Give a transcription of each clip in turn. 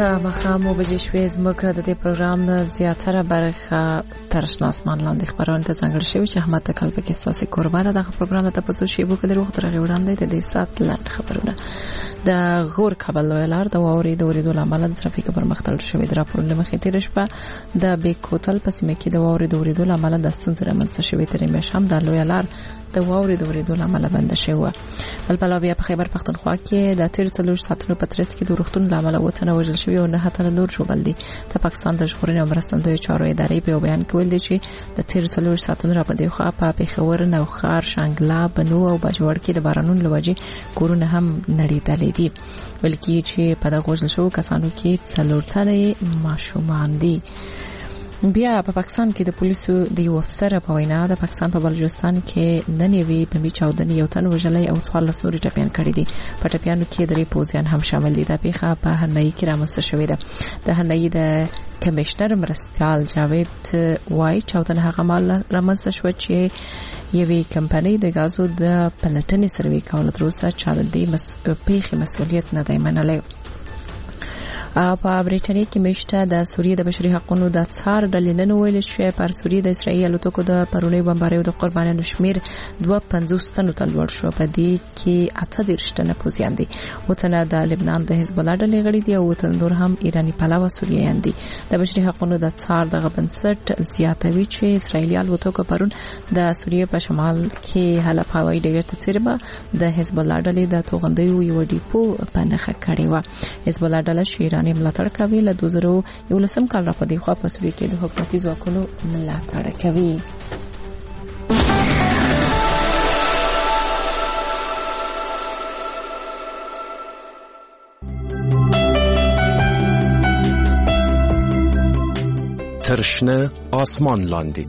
د مخامو بجې شوې زموږ د دې پروګرام نه زیاتره برخه تر شنه اسمان لاندې خبرونه ته ځانګړې شوې چې احمد تکل پکې ستاسو قربانه دغه پروګرام ته پڅو شی بو کله وخت راغی وړاندې د دې سات لاند خبرونه د غور کابل لویلار د واوري د اوریدو لامل د ترافیک پر مختل شوې د راپورونو مخې تیر شپه د بیکوتل په سیمه کې د واوري د اوریدو لامل د ستونزې رامنځته شوې ترې مشام د لویلار د واوري د اوریدو لامل بند شوی بل بیا په خیبر پختونخوا کې د تیر څلور ساتونو په ترڅ کې د روغتون لامل وته وژل شوی او نه هتل نور جوړل دي د پاکستان د ژغورنې او مرستندوی چارو ادارې په بیان کې ویل دي چې د تیر څلور ساتونو را پدې خو په پیښور نو خار شانګلا بنو او بجوړ کې د بارانونو لوجي کورونه هم نړیدلې دي بلکې چې په دغه وژل شو کسانو کې څلور تنه ماشومان دي بیا په پاکستان کې د پولیسو د یو افسر په وینا د پاکستان په بلوچستان کې ننوي په میچاودنې یو تن وژلې او 14 نورې ټپيان کړي دي په ټپيانو کې درې پوزیان هم شامل دي د پیښه په هرنۍ کې رامنځته شوې ده د هرنۍ د کمشنر مرستيال جاوید وای چاودنه هغه مال رامنځته شو چې یوې کمپنۍ د غازو د پلټنې سروي کول تر اوسه چا د دې پیښې مسؤلیت نه دی منلی په بریټانیا کې مشته د سوریه د بشري حقوقو د څار ډلې ویل شوې پر سوریه د اسرایل الوتکو د پرونی بمباریو د قربانیانو شمیر 250 تنو ته لوړ شو په دې کې 38 تنه پوزیان دي وتنه د لبنان د حزب الله ډلې غړي دي او وتن نور هم ایرانی پلاوه سوریایان دي د بشري حقوقو د څار د بنسټ زیاتوي چې اسرایلی الوتکو پرون د سوریه په شمال کې حلب هوایي ډګر ته چیرې د حزب الله ډلې د توغندیو یو ډیپو په نخښه کړی و حزب الله ډله شیرانی ملاتړ کوي له 2011 کال را پدې خو په سوریه کې د حکومتي ځواکونو ملاتړ کوي ترشنه آسمان لاندې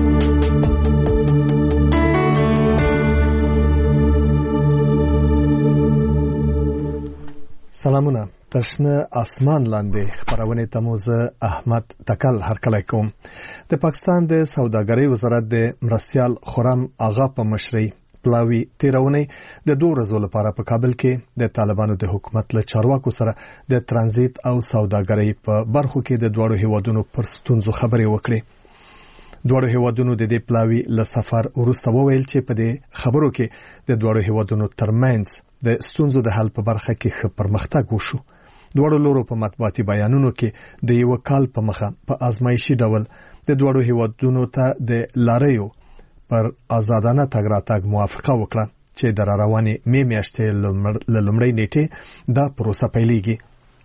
سلامونه ترشنه آسمان لاندې خبرونه تموزه احمد تکل هرکلی کوم د پاکستان د سوداګرۍ وزارت د مرستيال خرم آغا په مشرۍ پلاوی تیرونه د 2 ورځې لپاره په کابل کې د طالبانو د حکومت له چارواکو سره د ترانزیت او سوداګرۍ په برخو کې د دوړو هیوادونو پر ستونزو خبرې وکړي دوړو هیوادونو د دې پلاوی له سفر ورسته وویل چې په دې خبرو کې د دوړو هیوادونو ترمنځ د ستونزو د حل په برخه کې ښه پرمختګ وشو دوړو لورو په مطبوعاتي بیانونو کې د یو کال په مخه په آزمایشي ډول د دوړو هیوادونو ته د لاریو پر آزادانه تګ راتګ موافقه وکړه چې د رواني میاشتې لومړۍ نیټه دا پروسه پیلېږي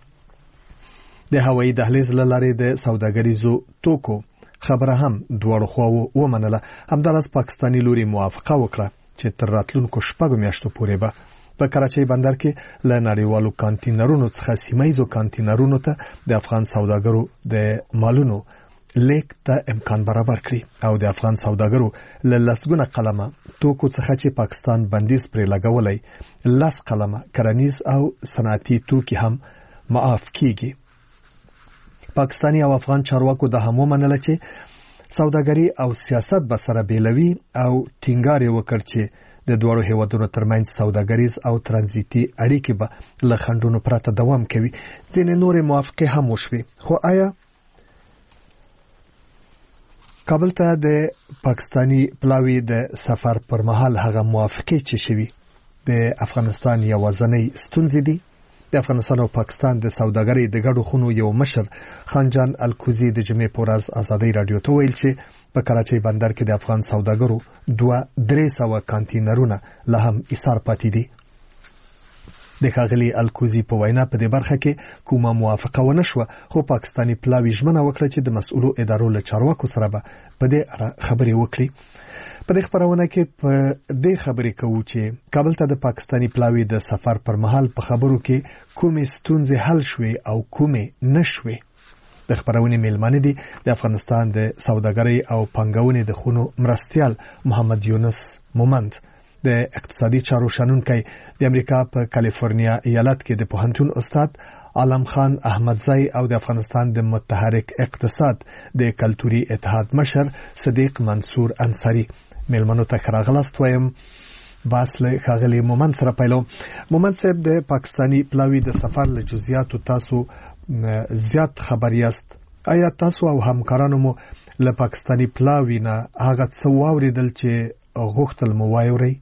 د هوایي دهلیز لارې د سوداګریزو توکو خبره هم دوړو خواو ومنله همدارس پاکستانی لوري موافقه وکړه چې تر راتلونکو شپږ میاشتو پورې به په کراچۍ بندر کې ل نړیوالو کانټینرونو څخه سیمایزو کانټینرونو ته د افغان سوداګرو د مالونو لیک ته امکان برابر کړي او د افغان سوداګرو له لسګونه قلمه توکو څخه چې پاکستان بندیز پرې لګولای لس قلمه کرنیز او صنعتي توکي هم معاف کیږي پاکستاني او افغان چارواکو د هم ومنله چې سوداګري او سیاست به سره بیلوي او ټینګار وکړ چې د دوړو هیوادونو ترمنځ سوداګریز او ترانزیتي اړیکې به له خنډونو پرته دوام کوي ځینې نورې موافقې هم وشوي خو آیا کابل ته د پاکستانی پلاوی د سفر پر مهال هغه موافقې چې شوي د افغانستان یوازنۍ ستونزې دي د افغانستان او پاکستان د سوداګرۍ د ګډو خونو یو مشر خانجان الکوزی د جمعې په ورځ ازادي رادیو ته ویل چې په کراچۍ بندر کې د افغان سوداګرو 2-300 کانټینرونه له هم ایثار پاتې دي د ښاغلي الکوزی په وینا په دې برخه کې کومه موافقه ونه شوه خو پاکستانی پلاوی ژمنه وکړه چې د مسؤلو ادارو له چارواکو سره به په دې اړه خبرې وکړي په دې خبرونه کې په دې خبرې کوو چې کابل ته د پاکستانی پلاوی د سفر پر مهال په خبرو کې کومې ستونزې حل شوې او کومې نشوې د خبرونه میلمانه دي د افغانستان د سوداګرۍ او پنګونې د خونو مرستيال محمد یونس مومند د اقتصادي چارو شنونکي د امریکا په کالیفورنیا ایالت کې د پوهنتون استاد عالم خان احمدزئی او د افغانستان د متحرک اقتصاد د کلتوري اتحاد مشر صدیق منصور انصاری میلمنو ته راغلاست وایم باس له خاغلی مومند سره پیلو مومند صاحب د پاکستانی پلاوی د سفر له جزئیات تاسو زیات خبر یاست. آیا تاسو او همکارانو مو له پاکستاني پلاوی نه هغه څه واوریدل چې غوښتل مو وایوري؟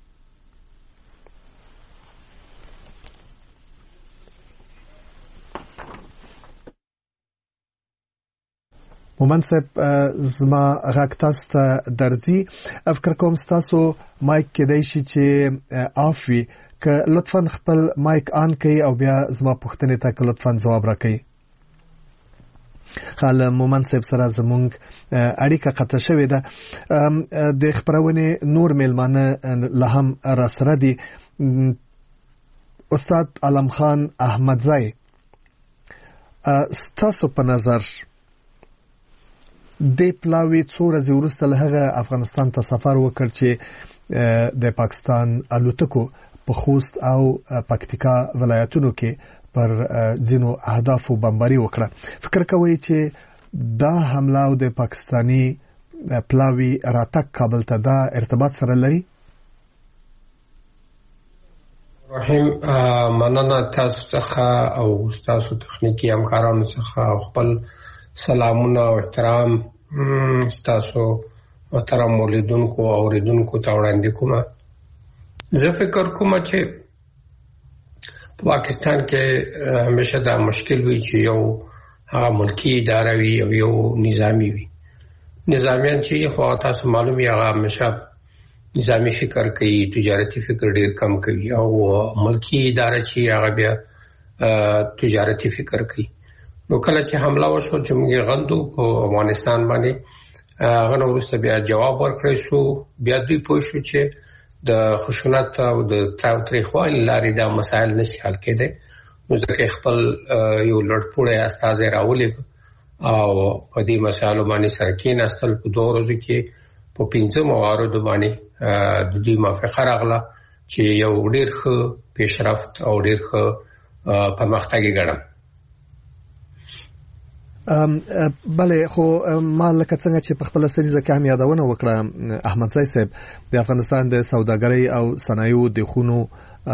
مومن صاحب زما غږ تاسو ته درځي. فکر کوم تاسو مایک کېدای شي چې آف وي. که لطفا خپل مایک آن کړئ او بیا زما پوښتنې ته لطفا ځواب راکړئ. خاله مومن صاحب سره زمونږ اړیکه قطع شوې ده. د خبرونه نور میلمانه له هم را سره دي. استاد علم خان احمدزی، ستاسو په نظر د پلاوی څو ورځې وروسته له هغه افغانستان ته سفر وکړ چې د پاکستان الوتکو په خوست او پکتیکا ولایتونو کې پر ځینو اهدافو بمباري وکړه. فکر کوي چې دا حمله او د پاکستانی پلاوی راتګ کابل ته دا ارتباط سره لري؟ رحیم، مننه تاسو څخه او تاسو تخنیکی همکارانو څخه خپل سلامونه او احترام تاسو محترم مولیدونکو او اوریدونکو ته وړاندې کوم. زه فکر کوم چې پاکستان کې همیشه دا مشکل وي چې یو هغه ملکی اداره وي او یو نظامی وي. نظامیان چې خو تاسو معلومي هغه همیشه نظامی فکر کوي، تجارتي فکر ډیر کم کوي، او ملکی اداره چې هغه بیا تجارتي فکر کوي. نو کله چې حمله وشو چې موږ غندو په افغانستان باندې، هغه وروسته بیا جواب ورکړی شو. بیا دوی پوه شو چې د خشونت او د تاوتریخوالي لارې دا مسایل نشي حل کېدای. نو ځکه خپل یو لړپوړی استازی راولېږه او په دې مسایلو باندې سره کېناستل. په 2 ورځو کې په 15 مواردو باندې د دوی موافقه راغله چې یو ډېر ښه پیشرفت او ډېر ښه پرمختګ یې ګڼم. بله، خو ما لکه څنګه چې په خپل سریزه کې هم یادونه وکړه احمدزی صاحب، د افغانستان د سوداګرۍ او صنایعو د خونو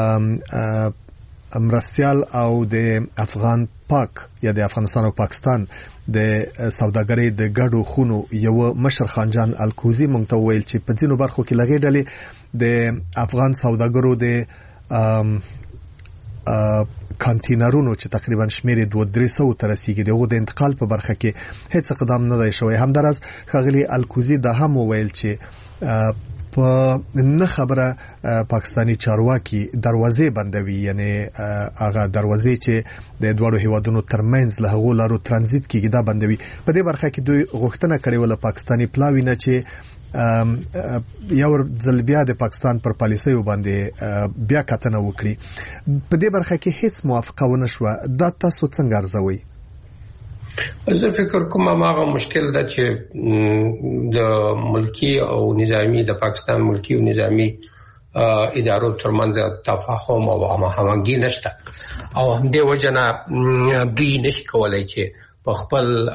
مرستیال او د افغان پاک یا د افغانستان او پاکستان د سوداګرۍ د ګډو خونو یو مشر خانجان الکوزی مونږ ته ویل چې په ځینو برخو کې لګې ډلې د افغان سوداګرو د کانټینرونو چې تقریبا شمیر 200 تر رسیدي دغه د انتقال په برخه کې هیڅ اقدام نه دی شوی. همدارس خغلی الکوزی دا هم ویل چې په نه خبره پاکستانی چارواکي دروازې بندوي، یعنی هغه دروازې چې د دوړو هیوادونو ترمنځ له هغو لارو ترانزیت کیږي دا بندوي. په دې برخه کې دوی غوښتنه کړې ول پاکستانی پلاوی نه چې یو ځل بیا د پاکستان پر پالیسیو باندې بیا کتنه وکړي. په دې برخه کې هیڅ موافقه ونه شو. دا تاسو څنګه ارزوي؟ زه فکر کوم هغه مشکل ده چې د ملکی او نظامی، د پاکستان ملکی او نظامی ادارو ترمنځ تفاهم او همغږي نشته، او همدې وجنه دوی نشي کولای چې په خپل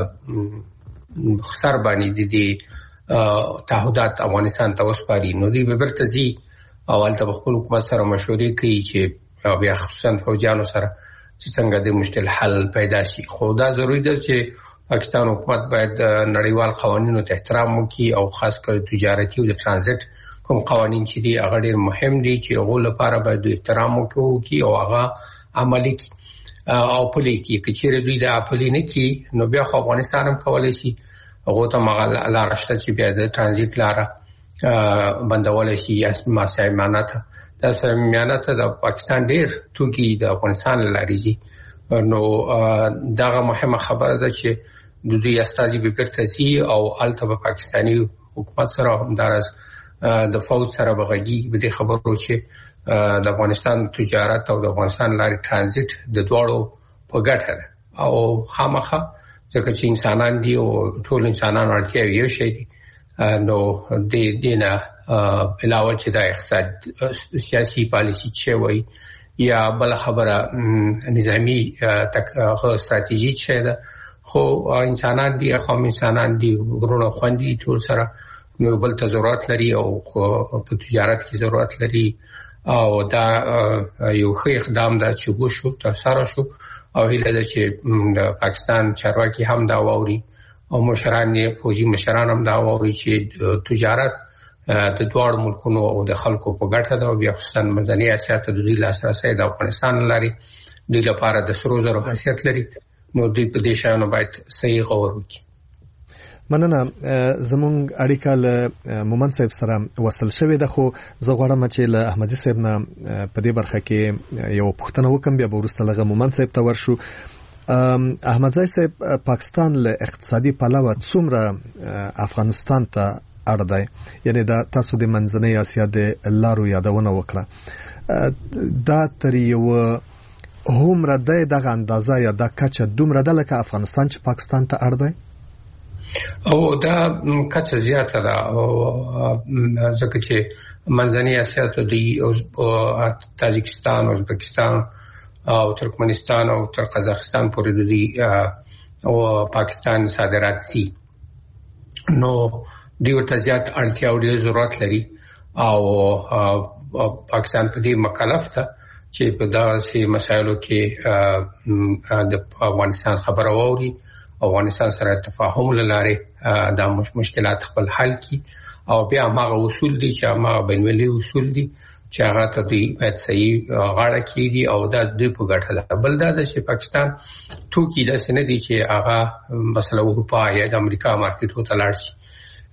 خسر باندې د تعهدات افغانستان ته وسپاري. نو دوی به برته ځي او هلته په خپل حکومت سره مشورې کوي چې بیا خصوصا فوجیانو سره چې څنګه د مشکل حل پیدا شي. خو دا ضروري ده چې پاکستان حکومت باید نړیوال قوانینو ته احترام وکړي او خاص کر تجارتي او د ترانزیت کوم قوانین چې دي هغه ډېر مهم دي چې هغه لپاره باید احترام وکړي او هغه عملي کړي او پلي کړي. که چیرې دوی دا پلي نه کړي نو بیا خو افغانستان هم کولی شي هغه ته لاره شته چې بیا د ترانزیت لاره بندول شي یا صمیمانه ته. دا صمیمانه ته د پاکستان ډېر توکي د افغانستان لارې ځي. نو دغه مهمه خبره ده چې د دوی استازي به بیرته ځي او هلته به پاکستاني حکومت سره همداراز د فوج سره به غږیږي په دې خبرو چې د افغانستان تجارت او د افغانستان لارې ترانزیت د دواړو په ګټه ده او خامخا ځکه چې انسانان دي او ټول انسانان اړتیا یو شی دي. نو د دینه علاوه چې د اقتصاد سیاسي پالیسي چې وایي یا بل خبره نظامی استراتیژي چې ده، خو انسانان دي، قوم انسانان دي، ورونه خوندي ټول سره نو بل ته ضرورت لري او په تجارت کې ضرورت لري او دا یو ښه اقدام ده چې وشو تر سره شو او هیله ده چې د پاکستان چارواکي هم دا واوري او مشران یې فوجي مشران هم دا واوري چې تجارت د دوه ملکونو او د خلکو په ګټه ده او بیا خصوصا منځنۍ اسیا ته د دوی لاسرسي د افغانستان لري دوی لپاره د سرو زرو حیثیت لري نو دوی په دې شانو باید صحیح غور وکړي. مننه. زمونږ اړیکه له مومن صاحب سره وصل شوې ده خو زه غواړم چې له احمدي صاحب نه په دې برخه کې یو پوښتنه وکم بیا وروسته لغه مومن صاحب ته ورشو. احمدزی صاحب پاکستان له اقتصادي پلوه څومره افغانستان ته اړ دی یعنی دا تاسو د منځنۍ اسیا د لارو یادونه وکړه دا تر یو همره دغه اندازه یا د کچه دومره د لکه افغانستان چې پاکستان ته اړ دی او دا کچه زیاته ده او ځکه چې منځنۍ اسیا ته د تاجکستان ازبکستان او ترکمنستان او تر قزاقستان پورې د او پاکستان صادرات سي نو دیو ته زیات اړتیا او ډېر ضرورت لري او پاکستان په دې مکلف ده چې په داسې مسایلو کې د افغانستان خبره واوري افغانستان سره تفاهم لاره دا مشکلات خپل حل کړي او بیا هغه اصول دي چې هغه بین‌المللي اصول دي چې هغه ته دوی باید صحیح غاړه کېږي او دا دوی په ګټه ده. بل دا چې پاکستان توکي داسې نه دي چې هغه مثلا اروپا یا د امریکا مارکیټو ته لاړ شي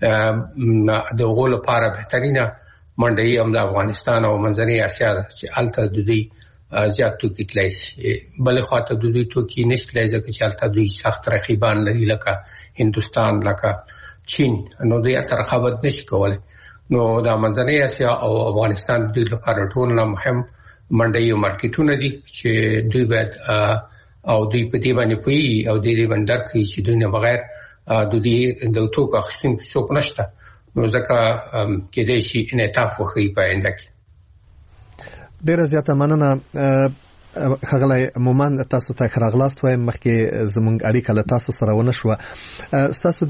د هغو لپاره بهترینه منډۍ هم د افغانستان او منځنۍ اسیا ده چې هلته د دوی زیات توکي تللی شي. بلې خواته د دوی توکي نشي تللی ځکه چې هلته دوی سخت رقیبان لري لکه هندوستان لکه چین نو دوی هلته رقابت نشي کولی نو د منځنۍ اسیا او افغانستان د دوی لپاره ټولنه مهم منډۍ او مارکیټونه دي چې دوی باید او دوی په دې باندې پوهېږي او دې باندې درک کوي چې دوی نه بغیر د دې د توکو اخیستونکي څوک نشته نو ځکه کېدای شي انعطاف وښیي په آینده کې. ډېره زیاته مننه ښاغلی مومن تاسو ته ښه راغلاست وایم مخکې زموږ اړیکه له تاسو سره ونه شوه. ستاسو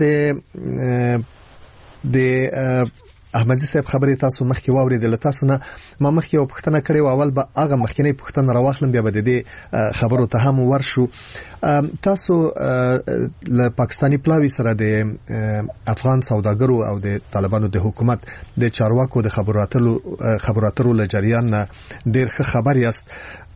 د احمدزی صاحب خبرې تاسو مخکې واورېدل تاسو نه ما مخکې یو پوښتنه کړې و اول به هغه مخکینی پوښتنه راواخلم بیا به د دې خبرو ته هم ورشو. تاسو له پاکستانی پلاوی سره د افغان سوداګرو او د طالبانو د حکومت د چارواکو د خبرو اترو له جریان نه ډېر ښه خبر یاست.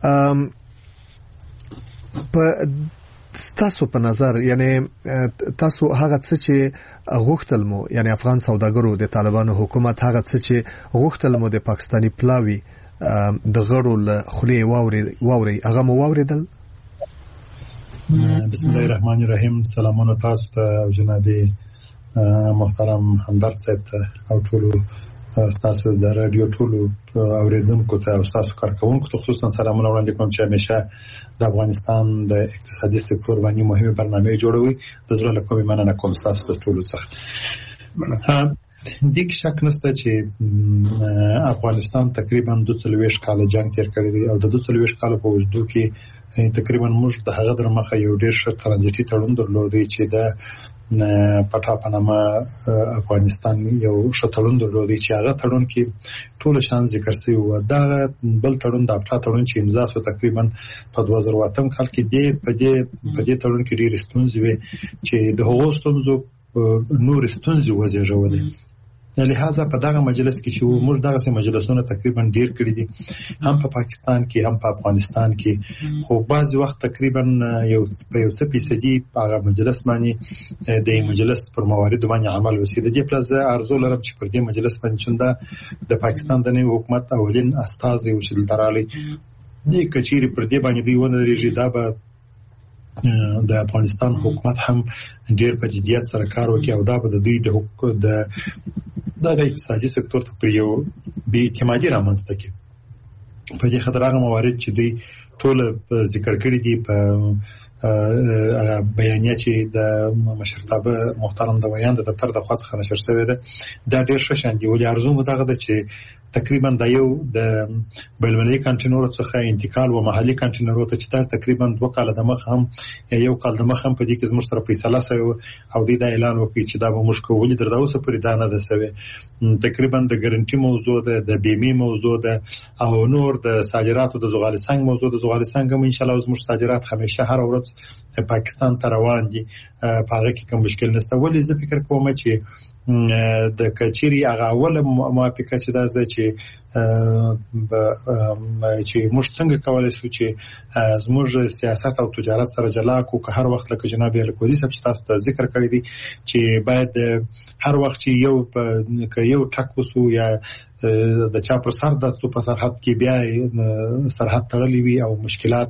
په تاسو په نظر یعنی تاسو هغه څه چې غوښتل مو یعنی افغان سوداګرو د طالبانو حکومت هغه څه چې غوښتل مو د پاکستانی پلاوی د غړو له خولې واوري هغه مو واوریدل؟ بسم الله الرحمن الرحیم. سلامونه تاسو ته جناب محترم همدرد صاحب ته او ټولو تاسو د رادیو ټولو اوریدونکو ته او تاسو کارکونکو ته خصوصا سلامونه وړاندې کوم چې همیشه د افغانستان د اقتصادي سکتور باندې مهمه برنامه جوړوي. د زړه له کومې مننه کوم تاسو ته ټولو څخه. د کې شک نشته چې افغانستان تقریبا 22 کال جنگ تیر کړی دی او د 22 کال په وجود کې تقریبا موږ د هغه در مخه یو ډیر ښه ترانزیټي تړون درلودی چې د پټا پنما افغانستان یو شتلون درلودي چې هغه تړون کې ټول شان ذکر شوی و. دا بل تړون د پټا تړون چې امضا شو تقریبا په 2008 کال کې دی په دې تړون کې ډېر ستونزې وي چې د هغو ستونزو نور ستونزې وزېږولې. لہذا په دغه مجلس کې چې موږ دغه مجلسونه تقریبا ډیر کړی دي هم په پاکستان کې هم په افغانستان کې خو بعض وخت تقریبا یو څه فیصدي هغه مجلس باندې د مجلس پر موارد باندې عمل وشي. د دې پلس ارزو لرم چې پر دې مجلس باندې چنده د پاکستان د نوي حکومت اولین استازي او چې دراله دي کچيري پر دې باندې دی ونه لري دا به د افغانستان حکومت هم ډیر په جديت سره کار وکړي او دا به د دوی د اقتصادي سکتور ته پر یو بې اعتمادي رامنځته کړي. په دې خاطر هغه موارد چې دوی ټول ذکر کړي دي په بیانیه چې د مشرتابه محترم د ویان د دفتر د خاص خنشر شوی ده دا ډیر ښه شان دی. ولې ارزو مو دغه د چې تقریبا د یو د بلمنی کانټینر څخه انتقال و محلي کانټینر ته چې تقریبا 2 کال د مخ هم یو کال د مخ هم په دې کې زموږ سره فیصله شوی او د اعلان وکړي چې دا به موږ کولی تر اوسه پورې دا نه ده شوی. تقریبا د ګارانټي موضوع د بیمه موضوع ده او نور د صادراتو د زغال سنگ موضوع د زغال سنگ هم ان شاء الله زموږ صادرات همیشه هر ورځ پاکستان ته روان دي په هغه کې کوم مشکل نشته. ولې زه فکر کوم چې د کچيري هغه اول موافقه چې دا چې موږ څنګه کولای شو چې زموږ سیاست او تجارت سره جلا کو که هر وخت لکه جناب الکوزي صاحب چې تاسو ذکر کړی دي چې باید هر وخت چې یو ټک وسو یا د چا پر سر د په سرحد کې بیا سرحد تړلې وي او مشکلات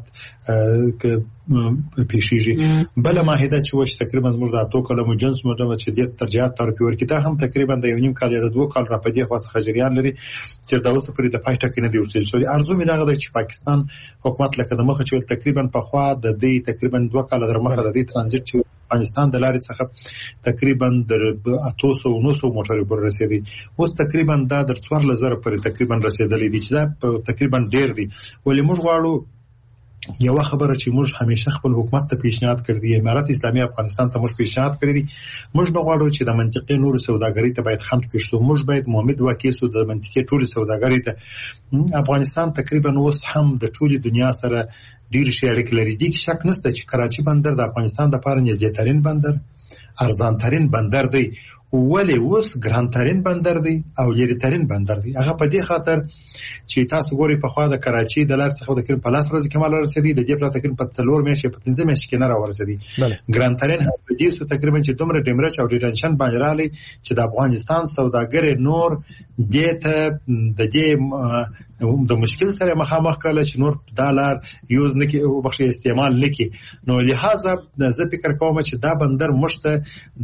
پیښیږي. بل ماهده چې وش تقریبا زموږ د اتو کلمو جنس مدمه چې د ترجیحات تر پیور کې دا هم تقریبا د 1.5 کال یا 2 کال را پدې خاص خجریان لري چې د اوسه پرې د پښته کې نه دی ورسېل شوی. ارزو مې دغه چې پاکستان حکومت لکه د مخه چې تقریبا په خوا د دې تقریبا 2 کال در مخه د دې ترانزیت چې افغانستان د لارې څخه تقریبا در 800 موټر پر رسیدي اوس تقریبا دا در 4000 پر تقریبا رسیدلې دي چې دا تقریبا ډیر دي. ولې موږ غواړو یو خبره چې موږ همیشه خپل حکومت ته پیشنهاد کړی امارات اسلامي افغانستان ته موږ پیشنهاد کړی دي موږ نه غواړو چې د منطقې نور سوداګرۍ ته باید خنډ کېشو. موږ باید محمد واکیسو د منطقې ټول سوداګرۍ ته افغانستان تقریبا اوس هم د ټول دنیا سره ډیر شي اړیکې لري. دي شک نشته چې کراچي بندر د افغانستان د لپاره نږدې بندر ارزان ترين بندر دی ولی اوس ګران ترين بندر دی او لري ترين بندر دی. هغه په دې خاطر چې تاسو ګوري په خوا د کراچي د لار څخه د کړم په لاس ورځ کمال رسیدي د دې پراته کړم په 4 میاشتې په 15 میاشتې کې نه راورسېدي. ګران ترين په دې سو تقریبا چې دومره ډیمرچ او ډیټنشن باندې رالی چې د افغانستان سوداګر نور دته د دې د مشکل سره مخامخ کړل چې نور دالر یوز نه کې او بخښي استعمال نه کې. نو لہذا زه فکر کوم چې دا بندر مشته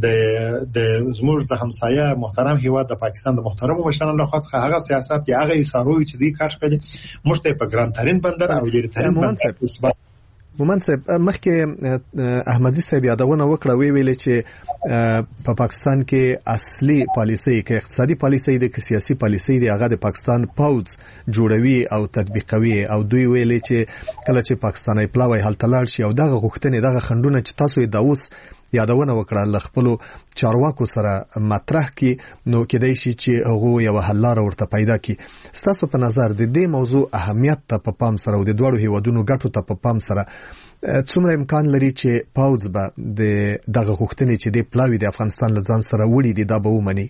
د زموږ د همسایه محترم هیواد د پاکستان د محترم مشرانو له خوا هغه سیاست یا هغه ایثاروي چې دی کار کوي مشته په ګران ترين بندر او لري ترين بندر. مومن صاحب مخکې احمدزي صاحب یادونه وکړه ویل چې په پاکستان کې اصلي پالیسي کې اقتصادي پالیسي د سیاسي پالیسي دی هغه د پاکستان پوز جوړوي او تطبیقوي او دوی ویل چې کله چې پاکستاني پلاوی حل تلل شي او دغه غوښتنې دغه خندونه چې تاسو د اوس یادونه وکړه ل خپل چارواکو سره مطرح کی نو کېدای شي چې هغه یو حل لار ورته پیدا کی. ستاسو په نظر د دې موضوع اهمیت ته په پام سره او د دوړو هیوادونو ګټو ته په پام سره څومره امکان لري چې پاوز به دغه غوښتنې چې د پلاوی د افغانستان له ځان سره وړي دي دا به ومني؟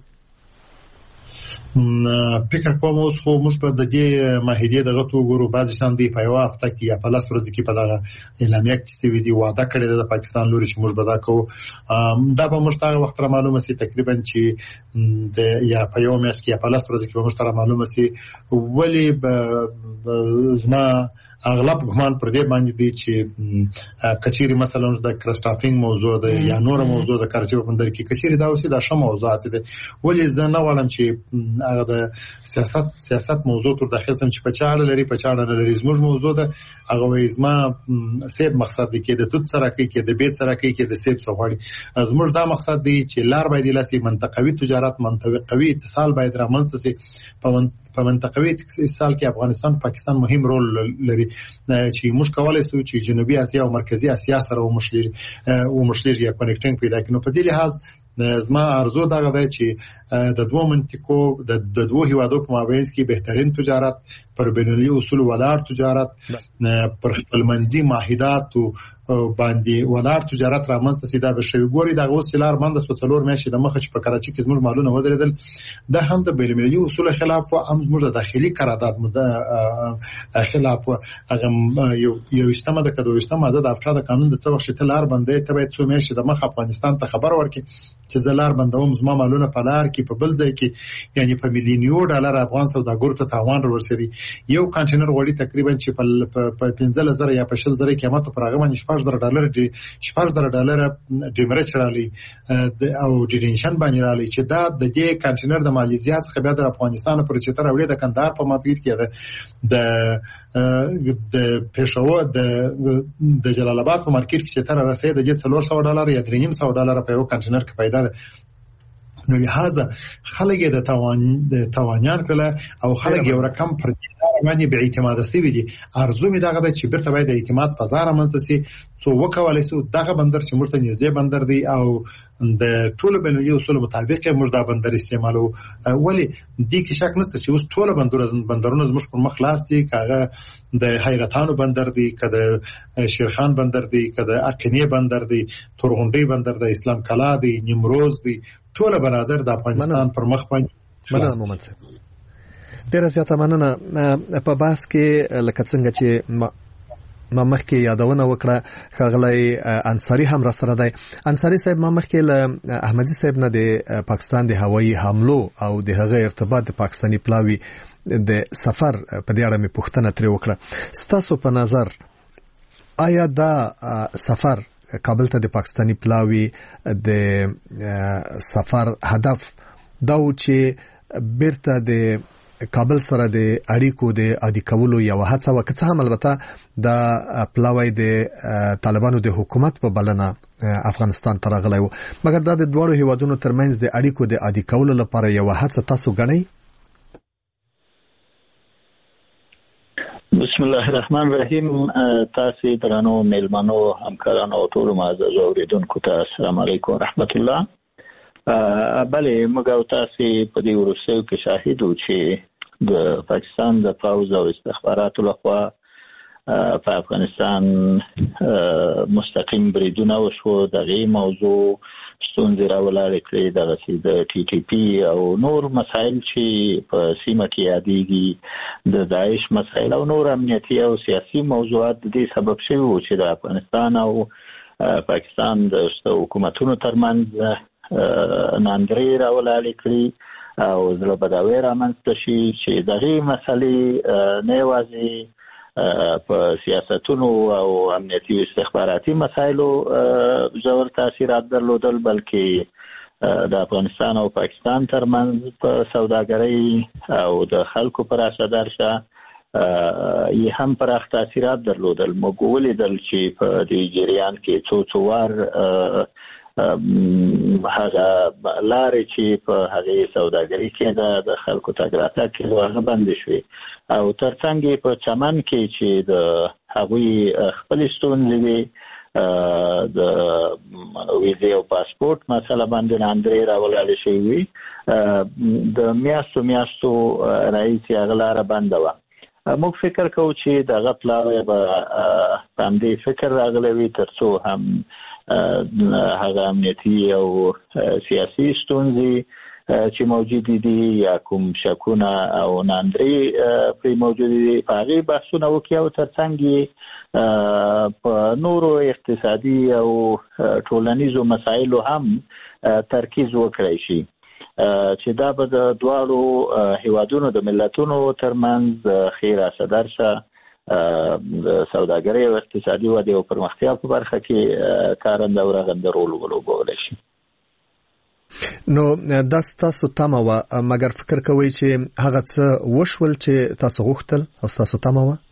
فکر کوم اوس خو موږ په دې ماهیدې دغه تو ګورو بعضی شان دی په یو هفته کې یا په لاس ورځ کې په دغه اعلامیه کې چې دی وعده کړی د پاکستان لوري چې موږ به دا کوو دا به موږ ته وخت را معلومه سي تقریبا چې د یا په یو میاشت کې یا په لاس ورځ کې به موږ ته معلومه سي. ولی زما اغلب ګمان پر دې باندې دي چې کچيري مثلا د کرسټافینګ موضوع ده یا نور موضوع د کارچي په بندر کې کچيري دا اوسې د شمو موضوعات دي. ولې زه نه غواړم چې هغه د سیاست موضوع تر داخل سم چې په چاړه لري په چاړه لري زموږ موضوع ده هغه وېزما سیب مقصد دی کې د توت سره کې د بیت سره کې د سیب سره زموږ دا مقصد دی چې لار باید لاسي منطقوي تجارت منطقوي اتصال باید رامنځته شي په منطقوي اتصال کې افغانستان پاکستان مهم رول لري چې موږ کولای شو چې جنوبي اسیا او مرکزی اسیا سره ومشلېږي یا کنیکټینګ پیدا کړو. په دې لحاظ زما ارزو دغه دی چې د دوه منطقو د دوه هیوادو په مابین کې بهترین تجارت پر بینالمللي اصول ولاړ تجارت پر خپلمنځي معاهدات باندې ولاړ تجارت رامنځته سي دا به شوی ګوري دغه وسیلار باندې سپڅلور میاشتې د مخه چې په کراچي کې زموږ مالونه ودرېدل دا هم د بینالمللي اصول خلاف او هم زموږ د داخلي قرارداد خلاف هغه یو اجتماع د کډو اجتماع د افغان د قانون د څو وخت تلار باندې ته باید څو میاشتې د مخه افغانستان ته خبر ورکړي چې زلار بندوم زما مالونه په لار کې په بل ځای کې یعنی په میلیونو ډالر افغان سوداګرو ته تاوان ورسېدي. یو کانټینر غوړي تقریبا چې په 15000 یا په 10000 قیمت پر هغه باندې $14 ډیمرچ رالی او ډیټنشن باندې رالی چې دا د دې کانټینر د مالیزیا څخه بیا د افغانستان پر چتر اوري د کندهار په مارکیټ کې د پېښور د جلال آباد په مارکیټ کې چې تر رسید د $400 یا $300 په یو کانټینر کې پیدا ده. نو لہذا خلک د توانیان کله او خلک یو رقم پر باندې به اعتماد سوي دي. ارزو می دغه چې بیرته باید اعتماد فضا رامنځته شي څو وکولای شو دغه بندر چې مرته نږدې بندر دی او د ټولو بینالمللي اصول مطابق موږ دا بندر استعمالو. ولی دې کې شک نشته چې اوس ټول بندرونه زموږ پر مخ لاس دي، کاغه د حیرتانو بندر دی، کده شیرخان بندر دی، کده اقینه بندر دی، تورغونډي بندر دی، اسلام کلا دی، نیمروز دی، ټول برادر د افغانستان پر مخ باندې. مننه مومند صاحب، ډیره زیاته مننه. په بحث کې لکه څنګه چې ما مخکې یادونه وکړه ښاغلی انصاری هم را سره دی. انصاری صاحب، ما مخکې له احمدي صاحب نه د پاکستان د هوایي حملو او د هغه ارتباط د پاکستاني پلاوي د سفر په دې اړه مې پوښتنه ترې وکړه. ستاسو په نظر آیا دا سفر کابل ته د پاکستاني پلاوي د سفر هدف دا و چې بیرته د کابل سره د اړیکو د عادي کولو یو هڅه وکړه، هم البته د پلاوی د طالبانو د حکومت په بلنه افغانستان ته راغلی و، مګر دا د دواړو هیوادونو ترمنځ د اړیکو د عادي کولو لپاره یو هڅه تاسو ګڼئ؟ بسم الله الرحمن الرحیم. تاسو درنو میلمنو، همکارانو او ټول معزز اوریدونکو ته السلام علیکم ورحمت الله. بله، موږ تاسو په دې ورسېو کې شاهد وو چې د پاکستان د پوځ او استخباراتو لخوا په افغانستان مستقیم بریدونه وشو. دغه موضوع ستونزې راولاړې کړې، دغه د ټي ټي پی او نور مسایل چې په سیمه کې یادېږي، د داعش مسایل او نور امنیتي او سیاسي موضوعات د دې سبب شوي وو چې د افغانستان او پاکستان د حکومتونو ترمنځ ناندرې راولاړې کړي او زړه بداوی رامنځته شي چې دغه مسلې نه یوازې په سیاستونو او امنیتي استخباراتي مسایلو ژور تاثیرات درلودل، بلکې د افغانستان او پاکستان ترمنځ په سوداګرۍ او د خلکو پر اساس یې هم پراخ تاثیرات درلودل. موږ ولیدل چې په دې جریان کې څو وار هغه لارې چې په هغه سوداګرۍ کې د خلکو تګ راتګ کې هغه بند شوې او ترڅنګ په چمن کې چې د هغوی خپل ستونزې وي، د ویزې او پاسپورت مسله باندې ناندرې راولاړې شوې وي، د میاشتو راهیسې هغه لاره بنده وه. موږ فکر کوو چې دغه پلاوی به په همدې فکر راغلی وي تر څو هم هغه امنیتي او سیاسي ستونزې چې موجود دي یا کوم شکونه او ناندرې پرې موجود دي په هغې بحثونه وکړي او ترڅنګ په نورو اقتصادي او ټولنیزو مسایلو هم ترکیز وکړی شي چې دا به د دواړو هیوادونو د ملتونو ترمنځ ښې راسه شه د سوداګرۍ او اقتصادي ودې او پرمختیا په برخه کې کارنده او رغنده رول ولوبولی شي. نو دا ستاسو تمه وه، مګر فکر کوئ چې هغه څه وشول چې تاسو غوښتل او ستاسو تمه وه؟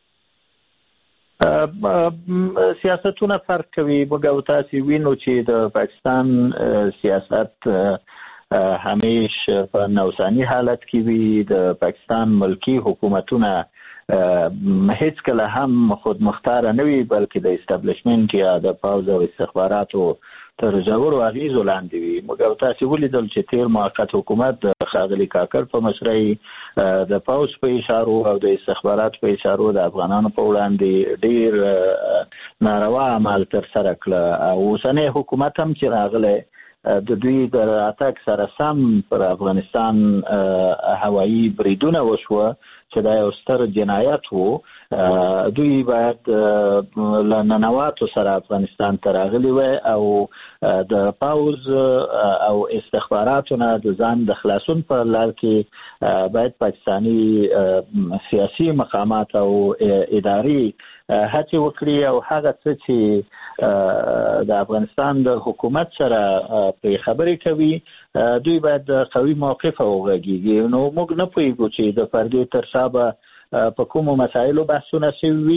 سیاستونه فرق کوي. موږ او تاسو وینو چې د پاکستان سیاست همیش په نوساني حالت کې وي. د پاکستان ملکی حکومتونه هیڅ کله هم خود مختار نه وي، بلکې د اسټابلیشمنت یا د پوځ او استخباراتو تر ژورو اغیزو لاندې وي. موږ او تاسو ولیدل چې تیر موقت حکومت د ښاغلي کاکړ په مشرۍ د پوځ په اشارو او د استخباراتو په اشارو د افغانانو په وړاندې ډیر ناروا عمل ترسره کړه او اوسنی حکومت هم چې راغلی د دوی د راتګ سره سم پر افغانستان هوایي بریدونه وشوه چې دا یو ستر جنایت وو. دوی باید له ننواتو سره افغانستان ته راغلي وای او د پوځ او استخباراتو نه د ځان د خلاصون په لار کې باید پاکستاني سیاسي مقامات او اداري هڅې وکړي او هغه څه چې د افغانستان د حکومت سره په خبرې کوي دوی باید قوي موقف وغږیږي. نو موږ نه پوهیږو چې د فردي ترڅا به په کومو مسایلو بحثونه شوي وي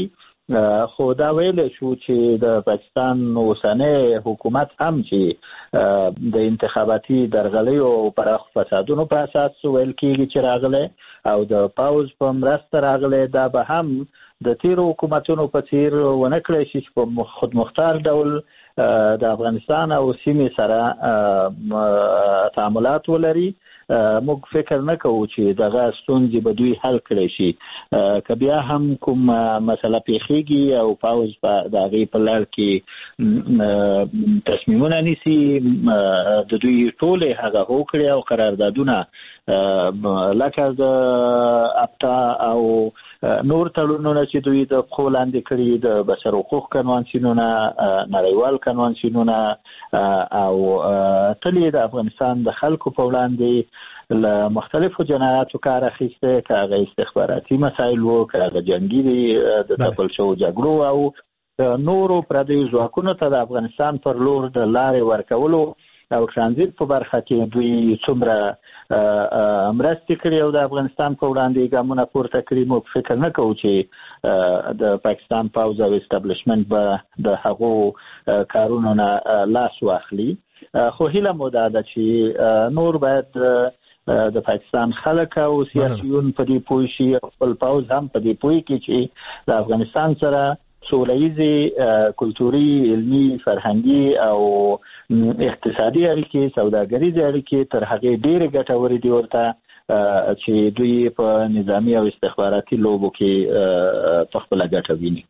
خو دا ویل شو چې د پاکستان اوسنی حکومت هم چې د انتخاباتي درغلیو او پراخ فسادونو په اساس ویل کېږي چې راغله او د پاوز په مرسته راغله، دا به هم د تیرو حکومتونو په څیر ونه کړی شي چې په خودمختار ډول د افغانستان او سیمې سره تعاملات ولري. موږ فکر نه کوو چې دغه ستونزې به دوی حل کړی شي. که بیا هم کوم مسله پیښیږي او پاوز د هغې په لړ کې تصمیمونه نیسي، د دوی ټولې هغه هوکړې او قراردادونه لکه د ابتا او نور تړونونه چې دوی د پښو لاندې کړي، د بشر حقوق کنوانسیونونه، نړیوال کنوانسیونونه او تلې د افغانستان د خلکو په وړاندې له مختلفو جنایاتو کار اخیسته، که هغه استخباراتي مسایل وو، که هغه جنګي د تپل شوو جګړو او نورو پردیو ځواکونو ته د افغانستان پر لور د لارې ورکولو او ترانزیت په برخه کې دوی څومره مرستې کړي او د افغانستان په وړاندې ګامونه پورته کړي. موږ فکر نه کوو چې د پاکستان پاوز او اسټابلیشمنت به د هغو کارونو نه لاس واخلي. خو هیله مو دا ده چې نور باید د پاکستان خلک او سیاسيون په دې پوه شي او خپل پاوز هم په دې پوه کړي چې د افغانستان سره سوله‌ییزې، کلتوري، علمي، فرهنګي او اقتصادي اړیکې، سوداګریزې اړیکې تر هغې ډېرې ګټورې دي ورته چې دوی په نظامي او استخباراتي لوبو کې په خپله ګټه ویني.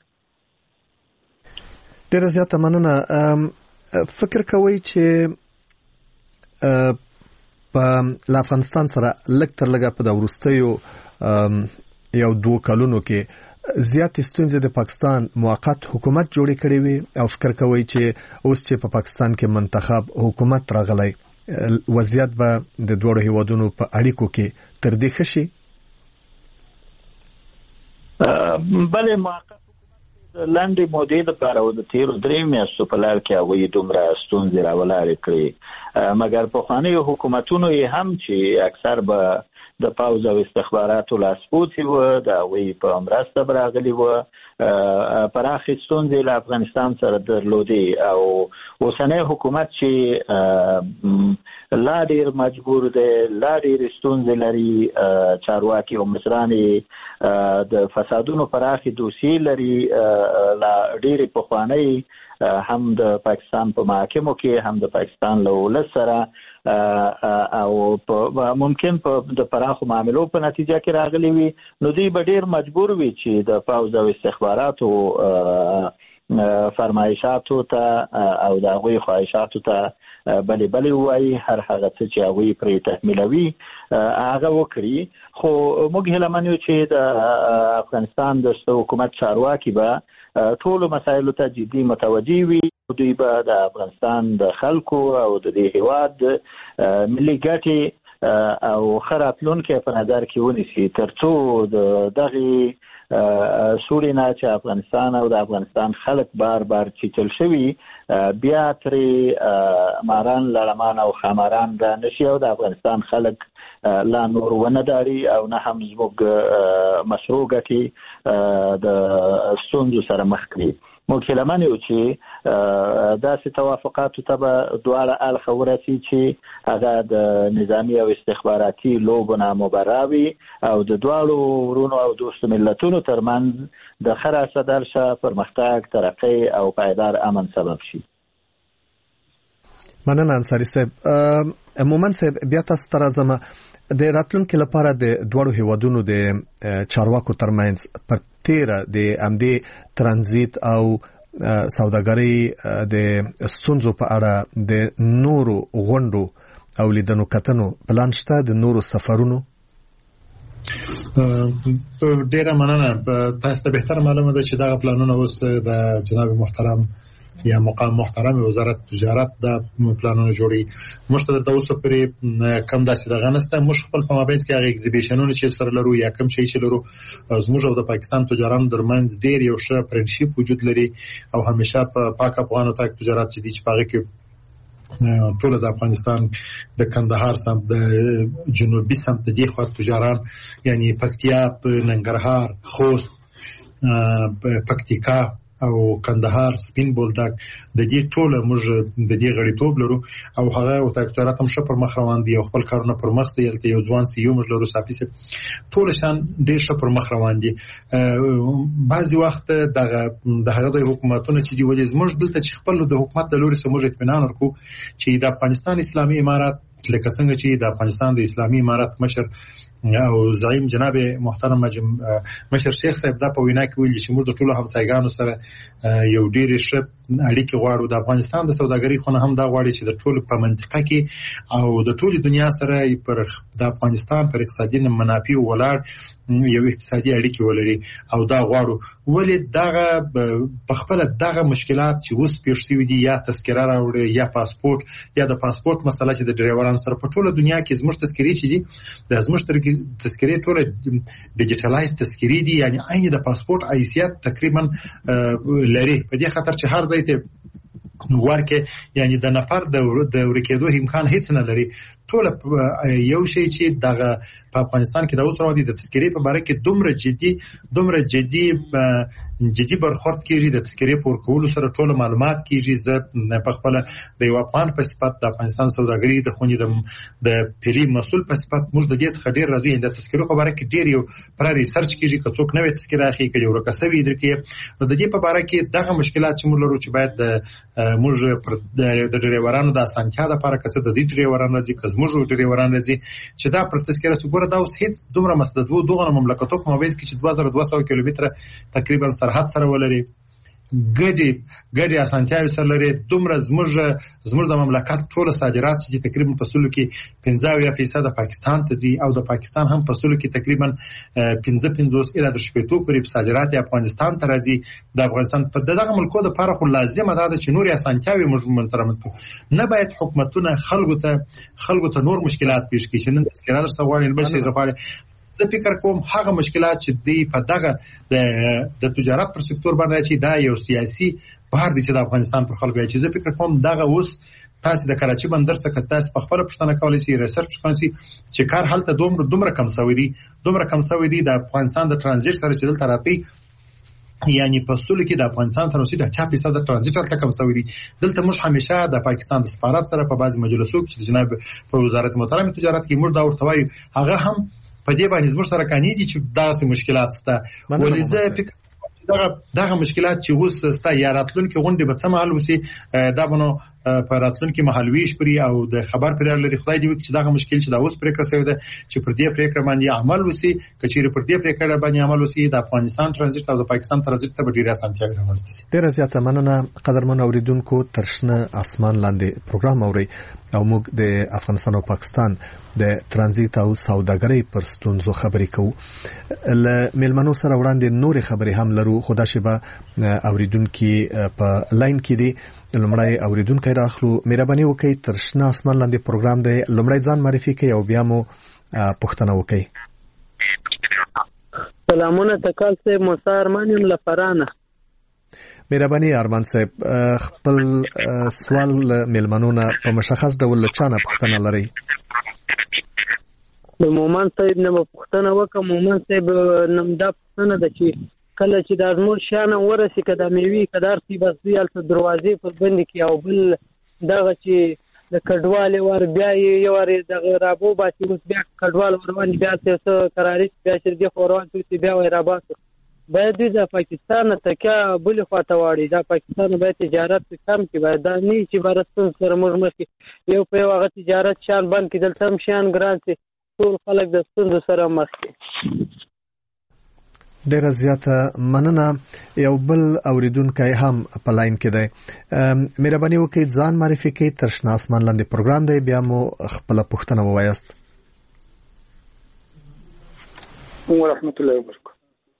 ډېره زیاته مننه. فکر کوئ چې په افغانستان سره لږ تر لږه په د وروستیو 2 کلونو کې زیاتې ستونزې د پاکستان موقت حکومت جوړې کړې وي او فکر کوي چې اوس چې په پاکستان کې منتخب حکومت راغلی وضعیت به د دوړو هیوادونو په اړیکو کې تر دې ښه شي؟ بلې موقت لنډې مودې دپاره او د تېرو 3 میاشتو په لړ کې هغوی دومره ستونزې راولاړې کړې، مګر پخوانیو حکومتونو یې هم چې اکثر به د پاوز او استخباراتو لاسپوڅي وو، د هغوی په مرسته به راغلي وو، پراخې ستونزې له افغانستان سره درلودې او اوسنی حکومت چې لا ډېر مجبور دی، لا ډېرې ستونزې لري، چارواکي او مشران د فسادونو پراخې دوسیې لري، لا ډېرې پخوانۍ هم د پاکستان په محاکمو کې، هم د پاکستان له ولس سره او ممکن په د پراخو معاملو په نتیجه کې راغلي وي، نو دوی به ډېر مجبور وي چې د پاوز او استخباراتو فرمایشاتو ته او د هغوی خواهشاتو ته بلې وایي، هر هغه څه چې هغوی پرې تحمیلوي هغه وکړي. خو موږ هیله من یو چې د افغانستان د حکومت چارواکي به ټولو مسایلو ته جدي متوجه وي، دوی به د افغانستان د خلکو او د دې هیواد ملي ګټې او ښه راتلونکی په نظر کې ونیسي، تر څو د دغې سولې نه چې افغانستان او د افغانستان خلک بار چیچل شوي بیا ترې ماران لړمان او خاماران را نشي او د افغانستان خلک لا نور ونه داري او نه هم زموږ مشروع ګټې د ستونزو سره مخ کړي. موږ هیله من یو چې داسې توافقاتو ته به دواړه اړخه ورسي چې هغه د نظامي او استخباراتي لوبو نه مبرا وي او د دواړو ورونو او دوستو ملتونو ترمنځ د ښه راسدل شه پرمختګ، ترقۍ او پایدار امن سبب شي. مننه انصاري صاحب. مومن صاحب بیا تاسو ته راځم. د راتلونکو لپاره د دوړو هیوادونو د چارواکو ترمنځ پر تیره د امدې ترانزیت او سوداګرۍ د ستونزو په اړه د نورو غونډو او لیدنو کتنو پلان شته، د نورو سفرونو؟ ډیره مننه. تاسو ته بهتر معلومه ده چې دا پلانونه اوس د جناب محترم یا مقام محترم وزارت تجارت دا پلانونه جوړي. مشته د اوسه پرې کم داسې د غنسته مش خپل په مابینځ کې هغه ایگزیبیشنونه چې سره لرو یا کم شي چې لرو زموږ او د پاکستان تجارانو درمنځ ډیر یو ښه فرندشپ وجود لري او همیشه په پاک افغانو تاک تجارت چې د چپاغه کې ټول د افغانستان د کندهار سمت د جنوبي سمت د خوا تجاران یعنی پکتیا، ننګرهار، خوست پکتیکا او کندهار سپین بولدک د دې ټوله موږ د دې غړیتوب لرو او هغه او تاکتورات هم شپر مخ روان دي او خپل کارونه پر مخ سیلته یو ځوان سی یو موږ لرو صافي ټول شان ډېر شپر مخ روان دي بعضی وخت دغه حکومتونه چې دی ولې زموږ دلته چې خپل د حکومت د لوري سموږ اطمینان ورکو چې د افغانستان اسلامي امارات لکه څنګه چې د افغانستان د اسلامي امارات مشر او زعیم جناب محترم مشر شیخ صاحب دا په وینا کې ویلي چې موږ د ټولو همسایګانو سره یو ډېر ښه اړیکې غواړو د افغانستان د سوداګرۍ خونه هم دا غواړي چې د ټولو په منطقه کې او د ټولو دنیا سره پر د افغانستان پر اقتصادي منافع ولاړ یو اقتصادي اړیکې ولري او دا غواړو ولې دغه په خپل دغه مشکلات چې اوس پیښ شوي دي یا تذکره راوړي یا پاسپورت یا د پاسپورت مسله چې د ډرایورانو سره په ټوله دنیا کې زموږ تذکرې چې دي د زموږ تذکرې ټوله ډیجیټلایز تذکرې دي یعنی عین د پاسپورت حیثیت تقریبا لري په دې خاطر چې هر ځای ته ورکه یعنی د نفر د ورکېدو امکان هیڅ نه لري ټول یو شی چې دغه په افغانستان کې د اوس راوړي د تذکرې په اړه کې دومره جدي برخورد کیږي د تذکرې پور کولو سره ټول معلومات کیږي زه په خپل د یو افغان په صفت د افغانستان سوداګري د خونې د پیری مسول په صفت موږ د دې څخه ډیر راځي د تذکرې په اړه کې ډیر یو پر ریسرچ کیږي که څوک نوې تذکرې اخلي کې یو رکسوي درکې نو د دې په اړه کې دغه مشکلات چې موږ لرو چې باید موږ د ډرایورانو د اسانتیا لپاره کڅ د دې ډرایورانو راځي که زموږ ډرایورانو راځي چې دا پر تذکرې سګوره دا اوس هیڅ دومره مسدد دوه مملکتونو په مابین کې چې 2200 کیلومتره تقریبا سرحد سره ولري ګډي اسانتیاوي سره لري دومره زموږ د مملکت ټول صادرات چې تقریبا په سلو کې 15% پاکستان ته ځي او د پاکستان هم په سلو کې تقریبا 15 الی 30% پورې صادرات افغانستان ته راځي د افغانستان په دغه ملکو د لپاره خو لازمه ده چې نور اسانتیاوي موږ سره متکو نه باید حکومتونه خلکو ته نور مشکلات پیښ کړي چې نن تذکرہ در سوال بل شي غواړي زه فکر کوم هغه مشکلات چې دی په دغه د تجارت پر سکتور باندې چې دا یو سیاسي بهر دي چې د افغانستان پر خلکو چې زه فکر کوم دغه اوس تاسو د کراچي بندر څخه تاسو په خپل پښتنه کولای شئ ریسرچ کوئ چې کار حالت دومره کم شوی دی د افغانستان د ترانزیت سره چې دلته راځي یعنی په سولې کې د افغانستان تر اوسه د 80% د ترانزیت تل کم شوی دی دلته موږ همیشه د پاکستان د سفارت سره په بعض مجلسو کې چې جناب په وزارت محترم تجارت کې موږ دا ورته وایو هغه هم په دې باندې زموږ سره کاني دي چې داسې مشکلات شته ولې زه فکر دغه مشکلات چې اوس ستا یا راتلونکي غونډې به څه مهال وسی دا بنو په راتلونکي مهالويش پرې او د خبر پرې لري خدای دې وکړي چې دغه مشکل چې دا اوس پریکړه شوی ده چې پر دې پریکړه باندې عمل وسی کچېره پر دې پریکړه باندې عمل وسی د افغانستان ترانزیت او د پاکستان ترانزیت ته ډیره اسانتیا راوستي. ډیره زیاته مننه قدرمن اوریدونکو ترشنه اسمان لاندې پروګرام اوري او موږ د افغانستان او پاکستان د ترانزیت او سوداګرۍ پر ستونزو خبرې کوو ل ملمنو سره وړاندې نور خبرې هم لرو خدا شبا اوریدونکو په لاین کې دي لمړی اوریدونکو راخلو مهرباني وکړئ ترشنه اسمان لاندې پروګرام دی لمړی ځان معرفي کړئ او بیا مو پوښتنه وکړئ. سلامونه تکال سے موسی ارمانیم لفرانه. مهرباني ارمان صاحب خپل سوال ملمنونه په مشخص ډول چانه پوښتنه لري. د مومن صاحب نه پوښتنه وکم مومن صاحب نم دا پوښتنه ده چې کله چې د ازمور شانه ورسې کده میوي کدار سی بس دی الته دروازې پر بند کې او بل دغه چې د کډواله ور بیا یو ور دغه رابو باسي اوس بیا کډوال ور باندې بیا څه قرارې بیا چې دی خوروان چې بیا وای راباسو باید د پاکستان ته کې بل خواته واړي د پاکستان باید تجارت کم کې باید د نه چې برستون سره موږ مخکې یو په هغه تجارت شان بند کې دلته هم شان ګران سي ټول خلک د ستونزو سره مخ دي. ډیره زیاته مننه یو بل اوریدونکو هم په لاین کې دی مهرباني وکړئ ځان معرفي کړئ ترشنه اسمان لاندې پروګرام دی بیا مو خپل پوښتنه ووایاست. ورحمت الله وبرکاته.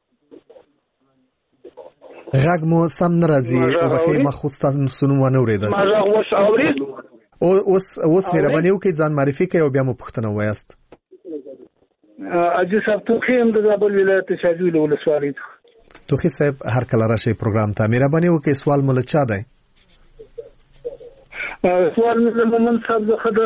غږ مو سم ناراضي او بکې مخصوصا سنو ونه اوریدل اوس مهرباني وکړئ ځان معرفي کړئ او بیا مو پوښتنه ووایاست. اجي صاحب توخي هم د زابل ولایت شاجوی له ولسوالۍ توخي صاحب هر کله راشي پروګرام ته مهرباني وکړئ سوال مول چا دی سوال من صاحب زخه د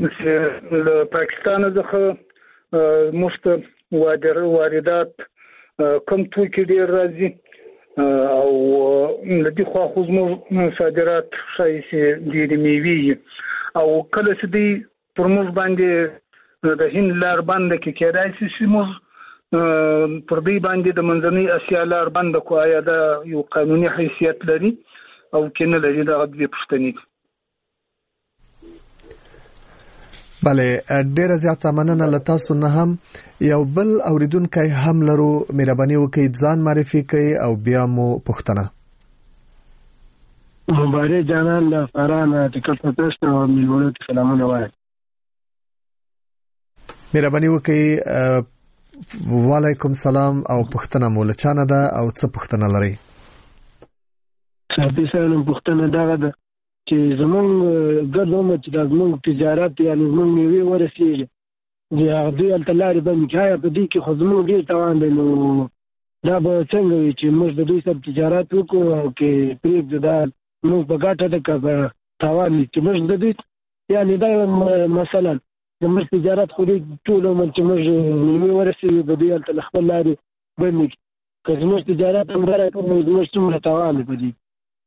پاکستان زخه مفت واردات کم توکي ډیر راځي او لدی خو زموږ صادرات شایسته ډیر میوي او کله چې دی پر موږ باندې د هند لار باندې کې کېدای شي موږ پر دې باندې د منځنۍ اسیا لار باندې کوه دا یو قانوني حیثیت لري او کنه لري دا غوډه پښتني. بله ډیره زیاته مننه لتا سن هم یو بل اوریدونکو هم لرو مهرباني وکړئ ځان معرفي کړئ او بیا مو پوښتنه. مبارک جانان له فرانه ټیکټ پټسته او ملګرو ته سلامونه وایم. مهرباني وکړئ وعلیکم سلام او پښتنه مو لچانه ده او څه پښتنه لري؟ ساتي سلام پښتنه دا ده چې زمونږ ګردوم چې زمونږ تجارت یعنی زمونږ میوي ورسیږي د هغه د تلاري باندې کایا په دې کې خو زمونږ ډیر توان دی نو دا به څنګه وي چې موږ د دوی سره تجارت وکړو او کې پریږدو دا موږ په ګټه ده که توان چې موږ د دوی یعنی دا مثلا زموږ تجارت خو دې ټول عمر چې موږ میوې ورسېږي په دوی هلته خپل لارې بندې کړي که زموږ تجارت همداره کړو نو زموږ څومره تاوان دی په دې.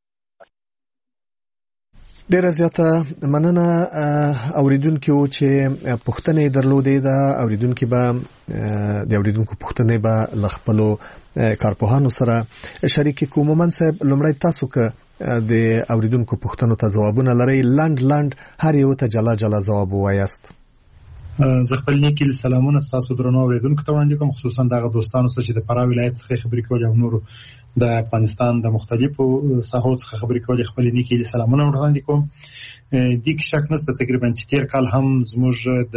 ډیره زیاته مننه اوریدونکو چې پوښتنې درلودې ده اوریدونکو به د اوریدونکو پوښتنې به ل خپلو کارپوهانو سره شریک کوم. مومن صاحب لومړی تاسو که د اوریدونکو پوښتنو ته ځوابونه لرئ لنډ هر یو ته جلا ځواب وایاست. زه خپل نیکی سلامونه تاسو درنو اوریدونکو ته وړاندې کوم خصوصا دغه دوستانو سره چې د فراه ولایت څخه خبرې کولې او نورو د افغانستان د مختلفو ساحو څخه خبرې کولې خپل نیکی سلامونه وړاندې کوم. د کې شک نشته تقریبا چې تیر کال هم زموږ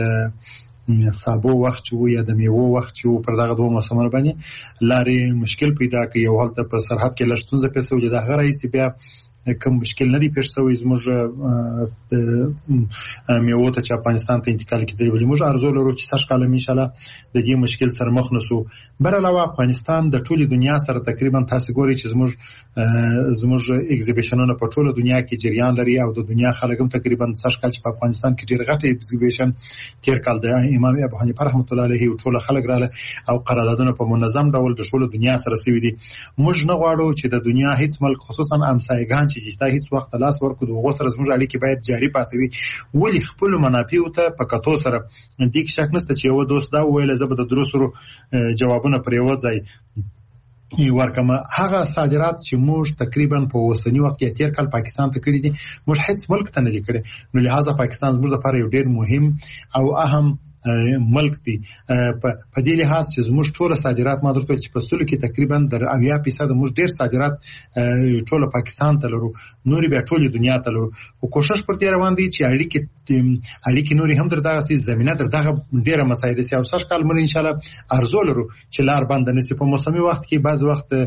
د سابو وخت وو یا د میوو وخت وو پر دغه دوه موسمونو باندې لارې مشکل پیدا کوي او حالت په سرحد کې لښتونځ پیسې ولې د هغه رئیس بیا کوم مشکل نه دی پیښ شوی زموږ میوو ته چې افغانستان ته انتقال کیدل ولې موږ ارزو لرو چې سږ کال ان شاء الله د دې مشکل سره مخ نشو. بر علاوه افغانستان د ټولي دنیا سره تقریبا تاسو ګوري چې زموږ ایگزیبیشنونه په ټوله دنیا کې جریان لري او د دنیا خلک هم تقریبا سږ کال چې په افغانستان کې ډیر غټ ایگزیبیشن تیر کال د امام ابو حنیفه رحمت الله علیه او ټول خلک رااله او قراردادونه په منظم ډول د ټوله دنیا سره سوي دي. موږ نه غواړو چې د دنیا هیڅ ملک خصوصا همسایګان چې تا هیڅ وخت لاس ورکړو د هغو سره زموږ اړیکې باید جاري پاتې وي ولې خپل منافع ته په کتو سره دې کې شک نشته چې یو دوست دا ویل زه به د دروسرو جوابونه پر یو ځای ورکم. هغه صادرات چې موږ تقریبا په اوسنی وخت کې تیر کال پاکستان ته کړی دي موږ هیڅ ملک ته نه لیکړي نو لہذا پاکستان زموږ لپاره یو ډیر مهم او اهم ملک دی. په دې لحاظ چې زموږ ټول صادرات ما درته چې په سلو کې تقریبا در 80% موږ ډیر صادرات ټول پاکستان ته لرو نوري به ټول دنیا ته لرو او کوشش پر دې روان دي چې اړیکې نوري هم در دغه سي زمينه در دغه ډیره مسایده سي او سږ کال موږ ان شاء الله ارزو لرو چې لار باندې نسی په موسمي وخت کې بعض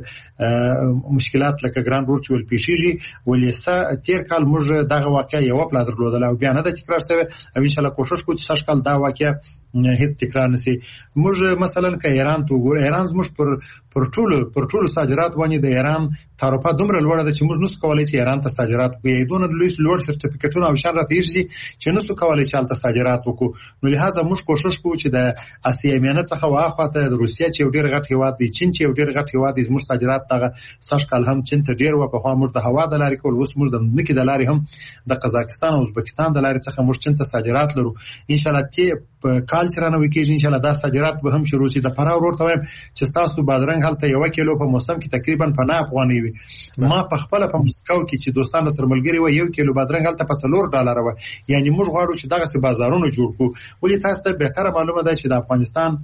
وخت مشکلات لکه ګران رول چول پیشيږي ولې تیر کال موږ دغه واقعي یو پلا درلودل او بیا نه د تکرار شوی او ان شاء الله کوشش کوو چې سږ کال دا واقعي هیڅ تکرار نشي. موږ مثلا که ایران ته وګورو ایران زموږ پر ټولو صادرات باندې د ایران تعرفه دومره لوړه ده چې موږ نسو کولای چې ایران ته صادرات وکړو دونه لوړ سرټیفیکټونه او شان راته یې چې نسو کولای چې الته صادرات وکړو نو لہذا موږ کوشش کوو چې د اسیا میانه څخه واخواته د روسیا چې ډیر غټ هیواد دی چین چې ډیر غټ هیواد دی زموږ صادرات ته سږ کال هم چین ته ډیر و په خوا موږ د هوا د لارې کول اوس موږ د نکي د لارې هم د قزاقستان او ازبکستان د لارې څخه موږ چین ته صادرات لرو ان شاء الله ته کال چې رانه وکړي ان شاء الله دا صادرات به هم شروع شي. د فراه ورته وایم چې تاسو بادرنګ هلته 1 کیلو په موسم کې تقریبا 50 افغانۍ وي. ما په خپل په مسکو کې چې دوستان سره ملګری و 1 کیلو بادرنګ هلته په $4 و یعنی موږ غواړو چې دغه سي بازارونه جوړ کړو ولې تاسو ته به تر معلومه ده چې د افغانستان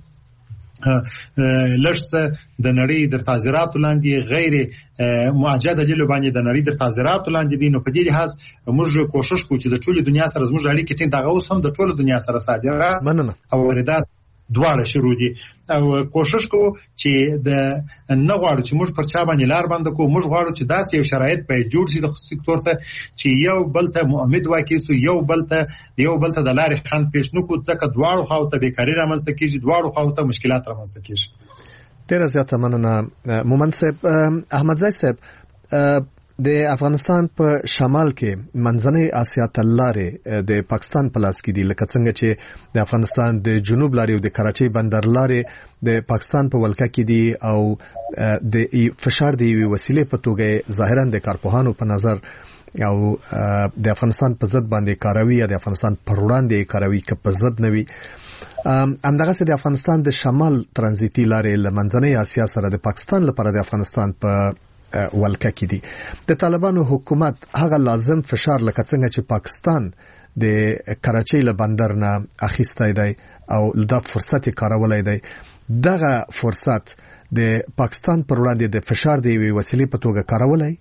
لږ د نړۍ د صادراتو لاندې غیر معجزه دلیل باندې د نړۍ د صادراتو لاندې دي نو په دې لحاظ موږ کوشش کوو چې د ټولې دنیا سره زموږ اړیکې ټینګ دغه اوس هم د ټولې دنیا سره صادرات او واردات دواړه شروع دي او کوشش کوو چې د نه غواړو چې موږ پر چا باندې لار باندې کوو موږ غواړو چې داسې یو شرایط به جوړ شي د سکتور ته چې یو بل ته مؤمد واقع سو یو بل ته د لارې خند پیش نو کو ځکه دواړو خواو ته بیکاری رامنځته کیږي دواړو خواو ته مشکلات رامنځته کیږي. ډیره زیاته مننه مومن صاحب. احمد زای صاحب د افغانستان په شمال کې منځنۍ اسیا تلارې د پاکستان په لاس کې دي، لکه څنګه چې د افغانستان د جنوب لارې او د کراچۍ بندر لارې د پاکستان په ولکه کې دي او د فشار دی وسیلې په توګه ظاهرا د کارپوهانو په نظر او د افغانستان په ضد باندې کاروي یا د افغانستان پر وړاندې کاروي که په ضد نه وي. همدغه سره د افغانستان د شمال ترانزیتي لارې له منځنۍ اسیا سره د پاکستان لپاره د افغانستان په ولکه کې دي. د طالبانو حکومت هغه لازم فشار لکه څنګه چې پاکستان د کراچۍ له بندر نه اخیستی دی او دا فرصت کارولای دی، دغه فرصت د پاکستان پر وړاندې د فشار دی وسیلې په توګه کارولای.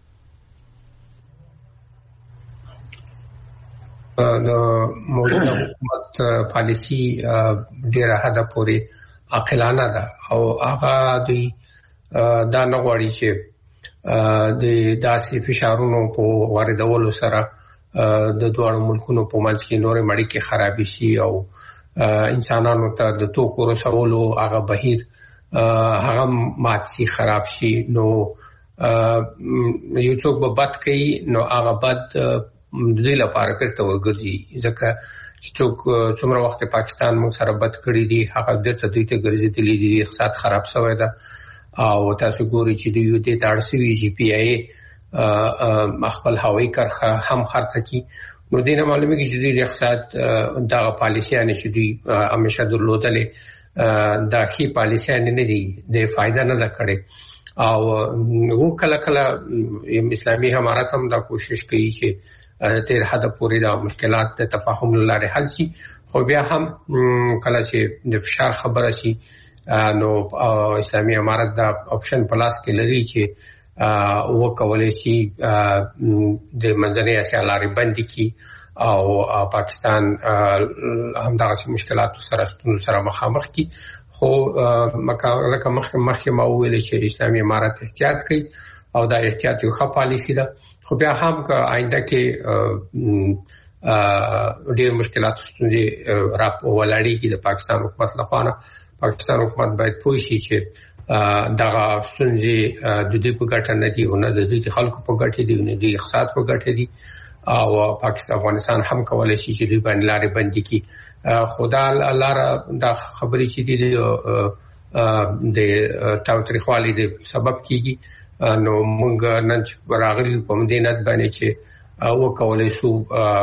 د موجوده حکومت پالیسی ډیره حد پورې عاقلانه ده او هغه دوی دا نه غواړي چې د داسې فشارونو په واردولو سره د دوه ملکونو په منځ کې نورې مړیکې خراب شي او انسانانو ته د توکو رسولو هغه بهیر هغه مات شي، خراب شي. نو یو څوک به بد کوي نو هغه بد د دې لپاره پرته ورګرځي، ځکه چې څوک څومره وخت پاکستان موږ سره بد کړی دی هغه بیرته دوی ته ګرځېدلی دي، اقتصاد خراب شوی ده او تاسو ګورئ چې د یو دې تړسوي جی پی آی خپل هوایي کرخه هم خرڅ کی. نو دینه معلومه کې چې د اقتصاد دغه پالیسیانه چې دوی همیشه درلودلې دا خي پالیسیانه نه دي، د فائدہ نه ده کړې او وو کله کله اسلامي امارات هم دا کوشش کوي چې تیر حد پورې دا مشکلات د تفاهم لاره حل شي، خو بیا هم کله چې د فشار خبره شي نو اسلامي امارات دا اپشن پلاس کې لري چې وکولای شي د منځنۍ اسیا لارې بندي کی او پاکستان همدغه مشکلاتو سره مخامخ کی. خو مخکې ما وویل چې اسلامي امارات احتیاط کوي او دا احتیاط یو ښه پالیسی ده، خو بیا هم که آینده کې ډېر مشکلات ستونزې را ولاړېږي د پاکستان حکومت لخوا نه، پاکستان حکومت باید پوه شي چې دغه ستونزې د دوی په ګټه نه دي او نه د دوی خلکو په ګټه دي، نه د اقتصاد په ګټه دي او افغانستان هم کولای شي چې دوی باندې لارې بندي کړي. خدا لاره دا خبرې چې دي د تاوتریخوالي د سبب کیږي. نو موږ نن راغلي په مدینت باندې چې وکولای شو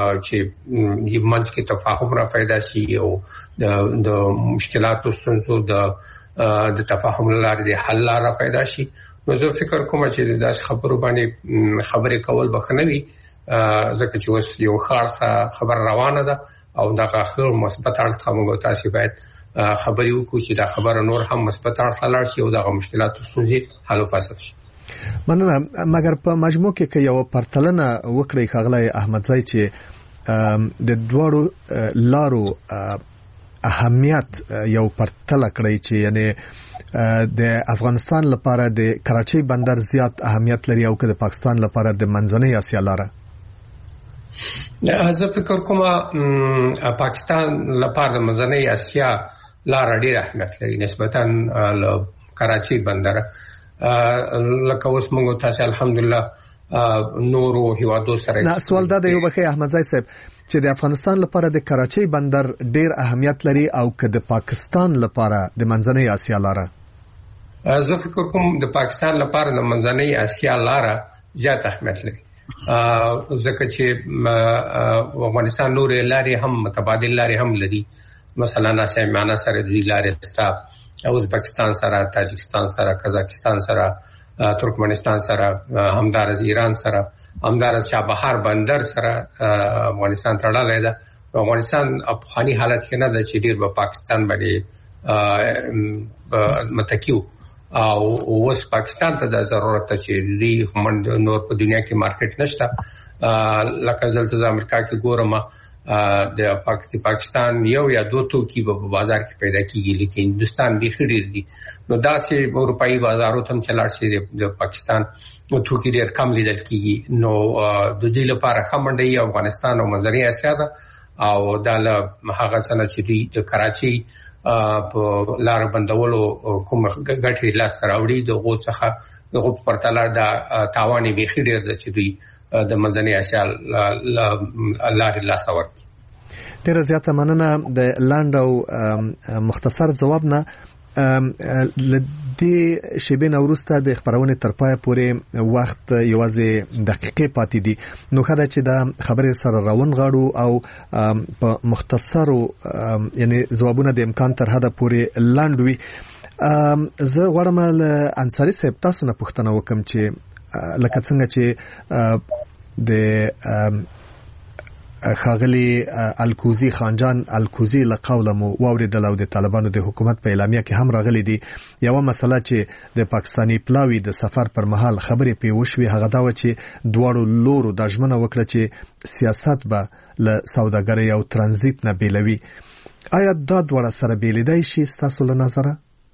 چې منځ کې تفاهم را پیدا شي او د مشکلاتو ستونزو د تفاهم لپاره د حل لاره پیدا شي. نو زه فکر کوم چې داس خبرو باندې خبرې کول بخنوي، ځکه چې اوس یو خاصه خبر روانه ده او دا خبر مثبت اړخ موږ تاسو باید خبرې وکړو چې دا خبره نور هم مثبت اړخ لاړ شي او د مشکلاتو ستونزې حل وفاسد شي. مننه. مګر په مجموع کې یو پرتلنه وکړی خغلی احمدزی چې د دوړو لارو اهمیت یو پرتله کړی چې یعنی د افغانستان لپاره د کراچۍ بندر زیات اهمیت لري او که د پاکستان لپاره د منځنۍ اسیا لاره. زه فکر کوم پاکستان لپاره د منځنۍ اسیا لاره ډېر اهمیت لري نسبتا له کراچۍ بندر. لکه اوس موږ تاسو الحمدلله نورو هیوادو سره نه سوال دا دی یو بخې احمدزی صاحب چې د افغانستان لپاره د کراچۍ بندر ډیر اهمیت لري او که د پاکستان لپاره د منځنۍ اسیا لاره. زه فکر کوم د پاکستان لپاره د منځنۍ اسیا لاره زیات اهمیت لري، ځکه چې افغانستان نور لارې هم متبادل لارې هم لري، مثلا ناسمانه سره دوی لارې ستا ازبکستان سره، تاجکستان سره، قزاقستان سره، ترکمنستان سره، همدارز ایران سره، همدارز چابهار بندر سره افغانستان تړلای ده. افغانستان افغاني حالت کې نه ده چې ډیر په پاکستان باندې متکیو او اوس پاکستان ته د ضرورت چې دوی هم نور په دنیا کې مارکیټ نشته. لکه دلته امریکا کې ګورم د پاکستان یو یا دو توکي په بازار کې پیدا کیږي، لیکن هندستان به خډیر دي. نو داسې اروپאי بازارو ته چلار شي د پاکستان توکي ډیر کم لیدل کیږي. نو د دې لپاره خمنډي افغانستان او منځنۍ اسیا ده او د هغه څنګه چې د کراچۍ په لار بندولو کوم ګټې لاس راوړي د غو څخه دغه پرتله د تاوان بیخي ډیر د چې دوی د منځنۍ اسیا لارې لاس ورکړي. ډیره زیاته مننه د لاند او مختصر جواب نه. لدې شیبې نورسته د خبرونه تر پای پورې وخت یوازې دقیقې پاتې دي، نو خدای چې دا خبره سره راون غاړو او په مختصرو یعنی جوابونه د امکان تر حد پورې لاند وي. زه غواړم له انصاری صاحب تاسو نه پوښتنه وکم چې لکه څنګه چې د خاغلی الکوزی خانجان الکوزی لقوله مو واوریدل او د طالبانو د حکومت په اعلامیه کې هم راغلي دي. یو مسله چې د پاکستانی پلاوی د سفر پر مهال خبرې پی وشوي هغه دا و چې دواړو لورو د ژمنه وکړه چې سیاست به له سوداګرۍ او ترانزیت نه بیلوي. آیا دا دواړه سره بیلیدای شي تاسو له نظره؟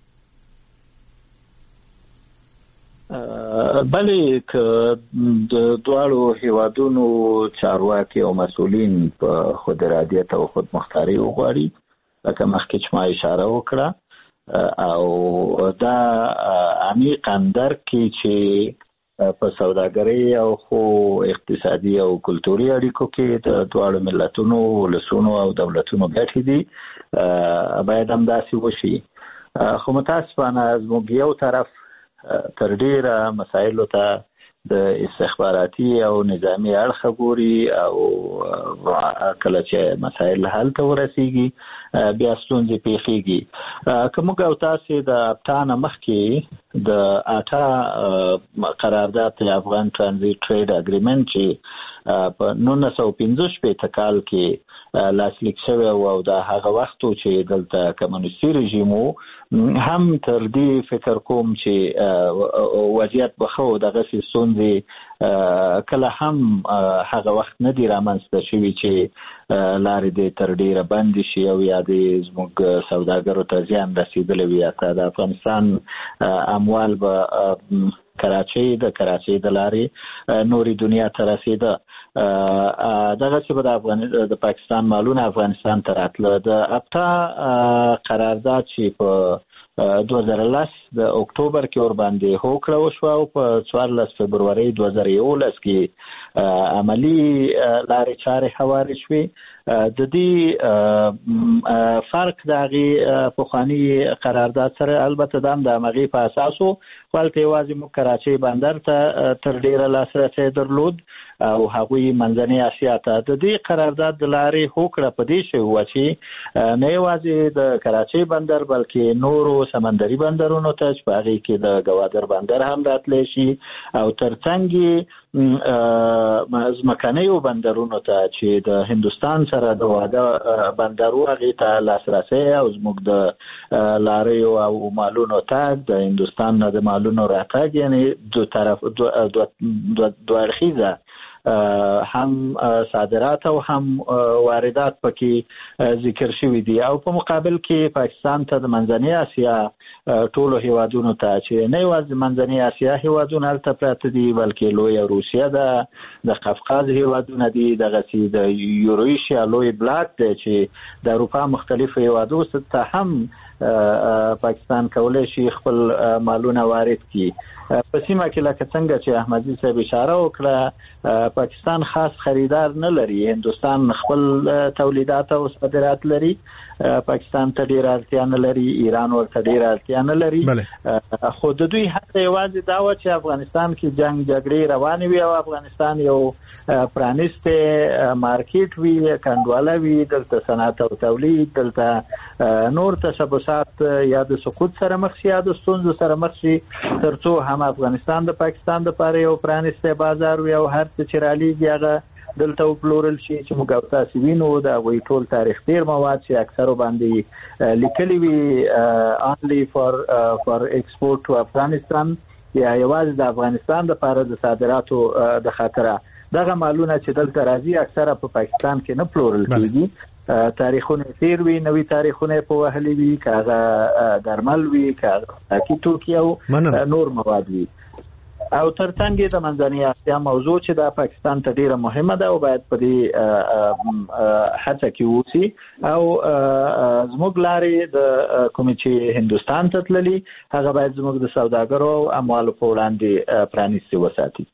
بلې که د دواړو هیوادونو چارواکي او مسؤلین په خود ارادیت او خود مختاري وغواړي، لکه مخکې چې ما اشاره وکړه، او دا عمیقاً درک کړي چې په سوداګرۍ او خو اقتصادي او کلتوري اړیکو کې د دواړو ملتونو، ولسونو او دولتونو ګټې دي، باید همداسې وشي. خو متاسفانه زموږ یو طرف تر ډیره مسایلو ته د استخباراتي او نظامی اړخ ګوري، او کله چې مسایل حل ته ورسیږي بیا ستونزې پیښیږي. که موږ او تاسو د ابټان مخکې د آټا قرارداد افغان ترانزیت ټریډ اګریمنت چې په 1915 کال کې لاسلیک شوی او د هغه وخت چې دلته کمونیستي رژیم هم تر دې فکر کوم چې وضعیت بخو دغه ستونزې کله هم هغه وخت نه دی رامنځته شوی چې لارې دې تر ډیره بند شي او یا دې زموږ سوداګرو ته زیان رسیدلی وي. د افغانستان اموال به کراچۍ د لارې نوري دنیا ته رسیده. دغه چې به د پاکستان مالونه افغانستان ته راتله. د ابټا قرارداد چې په 2010 د اکتوبر کې ور باندې هوکړه وشوه او په 14 فبرवरी 2011 کې عملی لارې چارې هوارې شوې. د دې فرق دغه پخوانی قرارداد سره البته د امغې په اساسو ولته یوازې مو کراچۍ بندر ته تر ډیره لاسرسي درلود او هغوی منځنۍ اسیا ته. د دې قرارداد د لارې هوکړه په دې شی و چې نه یوازې د کراچۍ بندر بلکې نورو سمندري بندرونو ته چې هغه کې د گوادر بندر هم راتلی شي او ترڅنګ ځمکنیو بندرونو ته چې د هندستان سره د واده بندرو هغه ته لاسرسي او زموږ د لاریو او مالونو ته د هندستان نه د مالونو راتګ، یعنی دو طرف دو اړخیزه هم صادرات او هم واردات پکې ذکر شوی دي. او په مقابل کې پاکستان ته د منځنۍ اسیا ټولو هیوادونو ته چې نه یوازې منځنۍ اسیا هیوادونه هلته پراته دي بلکې لویه روسیه ده، د قفقاز هیوادونه دي، دغسې د یورویشیا لوی بلاک دی چې د اروپا مختلفو هیوادو ته هم پاکستان کولی شي خپل مالونه وارد کړي. په سیمه کې لکه څنګه چې احمدزي صاحب اشاره وکړه، پاکستان خاص خریدار نه لري. هندستان خپل تولیدات او صادرات لري، پاکستان ته ډیر اړتیا نه لري، ایران ورته ډیر اړتیا نه لري. خو د دوی حتی یوازې دا و چې افغانستان کې جنگ جګړې روانې وي او افغانستان یو پرانیسته مارکیټ وي، کنډواله وي، دلته صنعت او تولید، دلته نور تشبثات یا د سقوط سره مخ شي یا د ستونزو سره مخ شي، ترڅو هم افغانستان د پاکستان لپاره یو پرانیسته بازار وي او هر څه چې رالیږي هغه دلته وپلورل شي. چې موږ او تاسو وینو دا وی ټول تاریخ ډیر مواد چې اکثره باندې لیکلي وي only for export to Afghanistan یا یوازې د افغانستان لپاره د صادراتو د خاطره دغه مالونه چې دلته راځي اکثره په پاکستان کې نه پلورل کیږي. تاریخونه تیر وی، نوې تاریخونه په وهلي وي، کاغه درمل وي، کاغه کی توکي او نور مواد وي. او ترڅنګ د منځنۍ اسیا موضوع چې د پاکستان ته ډیره مهمه ده او باید په دې هڅه کې وسی او زموږ لارې د کوم چې هندستان ته تللی هغه باید زموږ د سوداګرو او اموالو په وړاندې پرانیستي وساتي.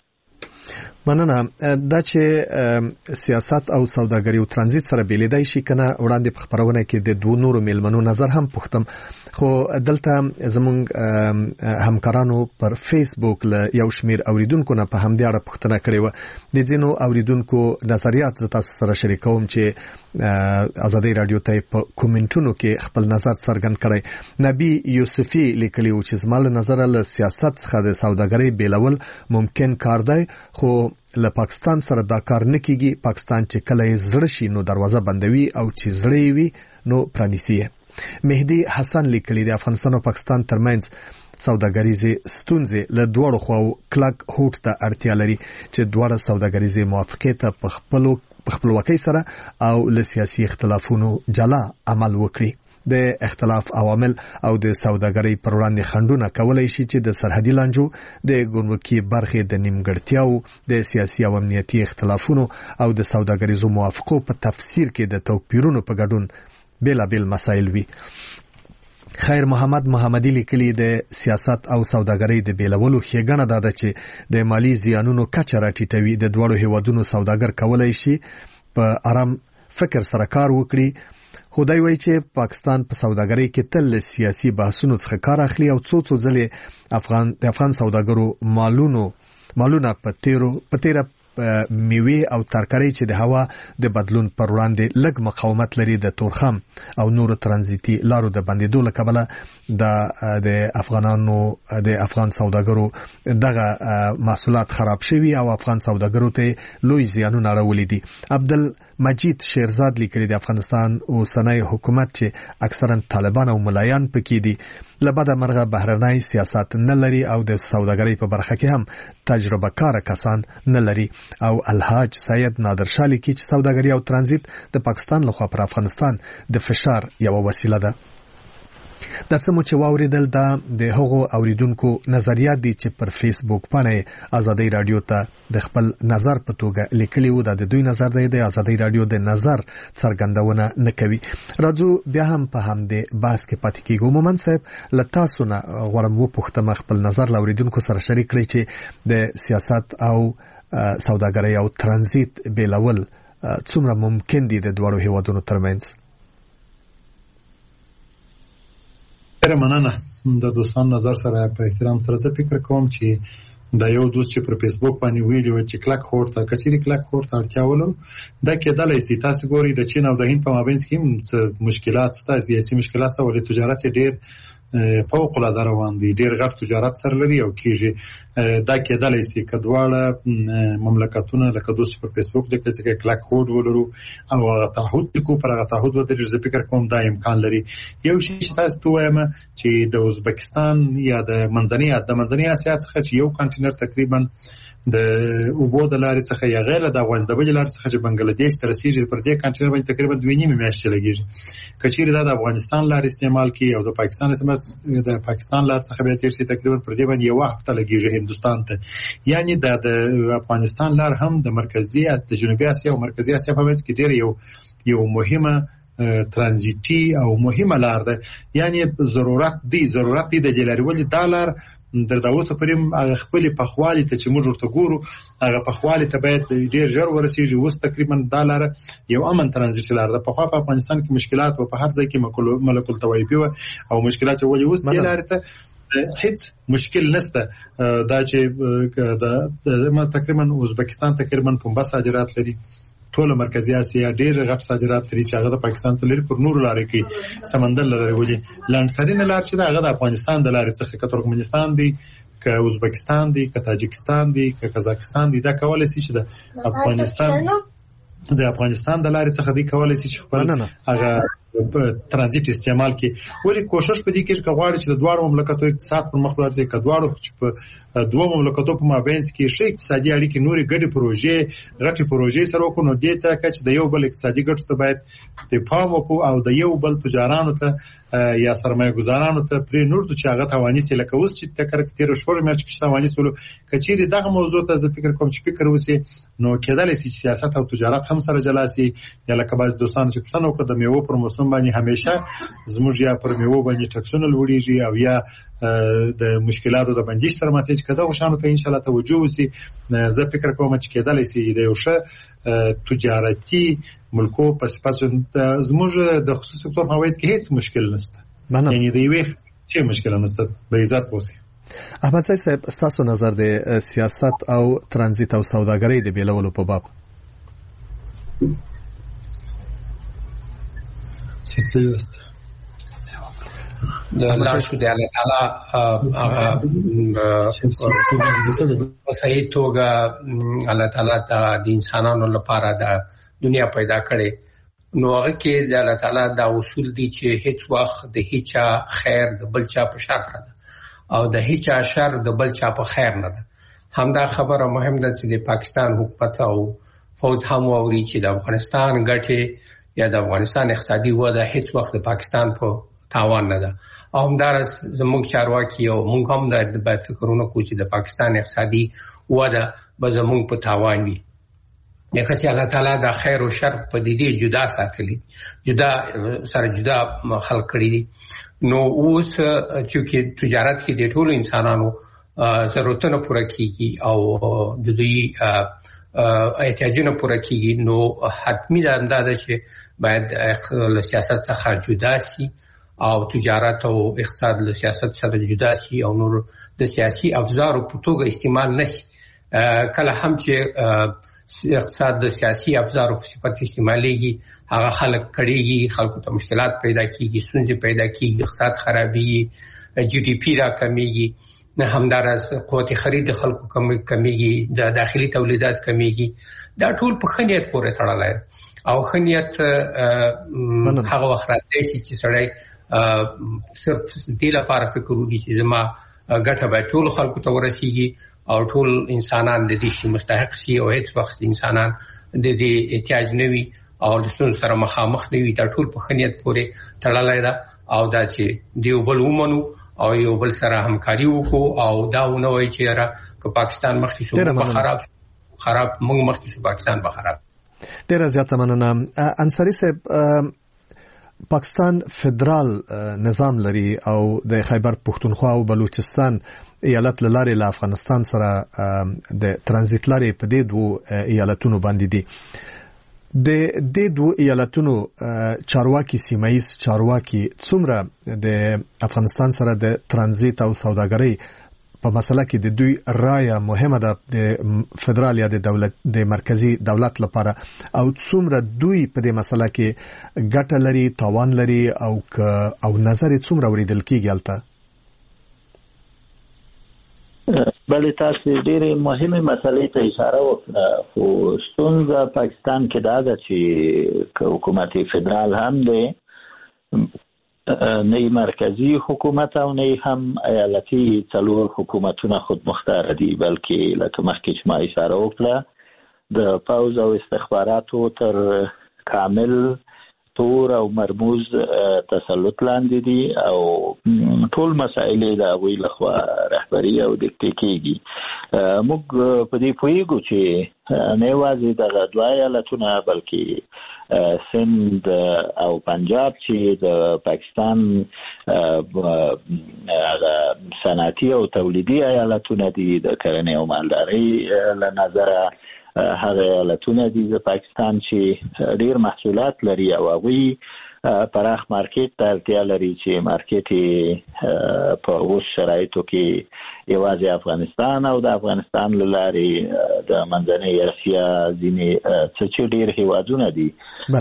مننه. دا چې سیاست او سوداګري او ترانزیت سره بیلیدای شي کنه وړاندې په خبرونه کې د دوه نورو میلمنو نظر هم پوښتم، خو دلته زمونږ همکارانو پر فیسبوک له یو شمیر اوریدونکو نه په همدې اړه پوښتنه کړې و. د ځینو اوریدونکو نظریات زه تاسو سره شریکوم چې ازادي رادیو ته په کومنټونو کې خپل نظر څرګند کړی. نبی یوسفی لیکلی و چې زما له نظر له سیاست څخه د سوداګرۍ بیلول ممکن کار دی، خو له پاکستان سره دا کار نه کیږي. پاکستان چې کله یې زړه شي نو دروازه بندوي او چې زړه وي نو پرانیسي. مهدی حسن لیکلی د افغانستان او پاکستان ترمنځ سوداګریزې ستونزې له دوړو خواو کلک هوټ ته اړتیا لري چې دوړه سوداګریزې موافقې ته په خپلواکۍ سره او له سیاسي اختلافونو جلا عمل وکړي. د اختلاف عوامل او د سوداګرۍ پر وړاندې خنډونه کولای شي چې د سرحدي لانجو، د ګمرکي برخې د نیمګړتیاو، د سیاسي او امنیتي اختلافونو او د سوداګریزو موافقو په تفسیر کې د توپیرونو په ګډون بیلابیل مسایل وي. خیر محمد محمدی لیکلی د سیاست او سوداګرۍ د بیلولو ښېګڼه دا ده چې د مالی زیانونو کچه راټیټوي. د دوړو هیوادونو سوداګر کولای شي په آرام فکر سره کار وکړي. خدای وایي چې پاکستان په سوداګرۍ کې تل سیاسي بحثونو څخه کار اخلي او څو ځلې د افغان سوداګرو مالونه په تیره میوه او ترکاري چې د هوا د بدلون پر وړاندې لږ مقاومت لري د تورخم او نور ترانزیتي لارو د بندیدو له کبله د افغان سوداګرو دغه محصولات خراب شوي او افغان سوداګرو ته لوی زیانونه راولي دي. عبدالمجید شیرزاد لیکلی د افغانستان اوسنی حکومت چې اکثرا طالبان او ملایان پکې دي لبدا مرغه بهرنۍ سیاست نه لري او د سوداګرۍ په برخه کې هم تجربه کار کسان نه لري. او الحاج سید نادر شاه لیکي چې سوداګري او ترانزیت د پاکستان لخوا پر افغانستان د فشار یو وسیله ده. دا څه مو چې واوریدل دا د هغو اوریدونکو نظریات دي چې پر فیسبوک باندې ازادي رادیو ته د خپل نظر په توګه لیکلي وو. د دوی نظر دی د ازادي رادیو د نظر څرګندونه نه کوي. راځو بیا هم په همدې بحث کې پاتې کیږو. مومن صاحب له تاسو نه غواړم وپوښتم خپل نظر له اوریدونکو سره شریک کړئ چې د سیاست او سوداګرۍ او ترانزیت بیلول څومره ممکن دي د دوړو هیوادونو ترمنځ. مننه. د دوستان نظر سره په احترام سره زه فکر کوم چې دا یو دوست چې پر فیسبوک باندې ویلي و چې کلک هورت کچېری کلک هورت اړتیا ولرو دا کېدلای شي. تاسو ګورئ د چین او د هند په مابین کې مشکلات شته، سیاسي مشکلات شته، ولې تجارت ډېر فوق العاده روان دي، ډېر غټ تجارت سره لري او کېږي. دا کېدلای شي که دواړه مملکتونه لکه دوست پر فیسبوک د کې کلک هورت ولرو او هغه تعهد کو پر هغه تعهد ودرېږي. زه فکر کوم دا امکان لري. یو شی چې تاسو وایم چې د ازبکستان یا د منځنۍ اسیا څخه چې یو کانټینر تقریبا د اوبو د لارې څخه یا غیر د افغان د بل لارې څخه چې بنگلاديش ته رسیږي پر دې کانټینر باندې تقریبا 2.5 میاشتې لګیږي. کچېر دا د افغانستان لارې استعمال کی او د پاکستان لار څخه به تیر شي تقریبا پر دې باندې یو هفته لګیږي هندستان ته. یعنی د افغانستان لار هم د مرکزی د جنوبي اسیا او مرکزی اسیا په منځ کې ډېر یو مهمه ترانزیتي او مهمه لار ده. یعنی ضرورت دی د جلارولي دالر در دا اوسه پریم هغه خپل پخوالي ته چې موږ ورته ګورو هغه پخوالي ته باید ډیر ژر ورسیږي. اوس تقریبا ډالر یو امن ترانزیت لار ده. په افغانستان کې مشکلات او په هر ځای کې ملک التوایبی او مشکلات ولې اوس د لار ته هیڅ مشکل نشته. دا چې د تقریبا ازبکستان تقریبا 15 صادرات لري. ټول مرکزی اسیا ډېر غټ صادرات لري چې هغه د پاکستان څخه لري پر نور لارې کې سمندر لري ولې لاندترین لار چې هغه د افغانستان د لارې څخه که ترکمنستان دی که ازبکستان دی که تاجکستان دی که قزاقستان دی دا کولای شي چې د افغانستان د لارې څخه دی کولای شي چې خپل هغه ترانزیت استعمال کې ولې کوشش پدې کې غواړي چې د دوه مملکتونو اقتصاد پر مخ ورځي کډوالو چې دوه مملکتونو په مابین کې شي اقتصادي اړیکې نوري غټي پروژې سره وکړو د دې ته چې د یو بل اقتصادي ګټو ته باید د پام وکړو او د یو بل تجارانو ته یا سرمایه گزارانو ته پرې نور د چاغت حوانیس لکه اوس چې تکرکتیر شور مېچ کې حوانیس ولو کچېری دغه موضوع ته زه فکر کوم چې فکر وسی نو کېدل چې سیاست او تجارت هم سره جلاسي یا لکه باز دوستان چې پښتنو کړ د میوه پر موسم باندې همیشه زموږ یا پر میوه باندې ټکسونه لوړیږي او یا د مشکلاتو د بندیش سره ماته چې کده وشانو ته ان شاء الله توجه وسی زه فکر کوم چې کېدل چې د یو ښه تجارتي ملکو پس زموږ د خصوصي سکتور په وایي کې هیڅ مشکل نشته یعنی د یوې څه مشکل نشته به عزت وسی. احمد صاحب تاسو نظر د سیاست او ترانزیت او سوداګرۍ د بیلولو په باب چې څه یوست د الله شو د الله تعالی په صحیح توګه الله تعالی د انسانانو لپاره د دنیا پیدا کړي نو هغه کې د الله تعالی دا اصول دي چې هیڅ وخت د هیڅ خیر د بل چا په شر نه ده او د هیڅ شر د بل چا په خیر نه ده. همدا خبره مهم ده چې د پاکستان حکومت او فوج هم ووري چې د افغانستان ګټه یا د افغانستان اقتصادي وده هیڅ وخت د پاکستان په تاوان نه ده او همدارس زموږ چارواکي او موږ هم د باید فکرونه کوو چې د پاکستان اقتصادي وده به زموږ په تاوان وي. لکه چې الله تعالی د خیر او شر په دې جدا ساتلي جدا خلق کړی دي نو اوس چې تجارت کې د ټولو انسانانو ضرورتونه پوره کیږي او د دوی احتیاجونه پوره کیږي نو حتمی ده اندازه چې باید له سیاست څخه جدا شي او تجارت او اقتصاد له سیاست سره جدا شي او نور د سیاسي افزارو په توګه استعمال نشي. کله هم چې اقتصاد د سیاسي افزارو په صفت استعمالېږي هغه خلک کړيږي خلکو ته مشکلات پیدا کیږي ستونزې پیدا کیږي اقتصاد خرابېږي جی ډي پی را کمیږي نه همدارس قوت خرید خلکو کمیږي د داخلي تولیدات کمیږي دا ټول په خنیت پورې تړلی او خنیت هغه وخت راځي چې سړی صرف دې لپاره فکر وکړي چې زما ګټه به ټول خلکو ته ورسیږي او ټول انسانان د دې شي مستحق شي او هیڅ وخت انسانان د دې احتیاج نه وي او د ستونزو سره مخامخ نه وي دا ټول په خنیت پورې تړلی ده او دا چې دیو بل ومنو او یو بل سره همکاري وکړو او دا ونه وایي چې یاره که پاکستان مخکې شو خراب موږ مخکې شو پاکستان به خراب. ډېره زیاته مننه. انصاري صاحب پاکستان فدرال نظام لري او د خیبر پښتونخوا او بلوچستان ایالت لاره له افغانستان سره د ترانزیت لارې په دې دوه ایالتونو باندې دي. د دې دوه ایالتونو چارواکي سیمایي چارواکي څومره د افغانستان سره د ترانزیت او سوداګرۍ په مسله کې د دوی رائے مهمه ده د فدرال یا د دولت د مرکزی دولت لپاره او څومره دوی په دې مسله کې ګټه لري تاوان لري او نظر څومره وریدل کیږي البته. بلې تاسو ډېرې مهمه مسلې ته اشاره وکړه خو ستونزه پاکستان کې دا ده چې حکومت فدرال هم دی نه مرکزی حکومت او نه هم ایالتي څلور حکومتونه خود مختار دي بلکې لکه مخکې چې ما اشاره وکړه د پوز او استخباراتو تر کامل تور او مرموز تسلط لاندې دي او ټول مسائل د اوی لخوا رهبری او دکتې کېږي. موږ په دې پوهیږو چې نه یوازې د دوه ایالتونه بلکې سند او پنجاب چې د پاکستان صنعتي او تولیدي ایالتونه دي د کرنې او مالدارۍ له نظره هغه ایالتونه دي د پاکستان چې ډیر محصولات لري او هغه پراخ مارکیټ ته اړتیا لري چې مارکیټ په اوس شرایطو کې یوازې افغانستان او د افغانستان لارې د منځنۍ اسیا ځینې څه ډیر هیوادونه دي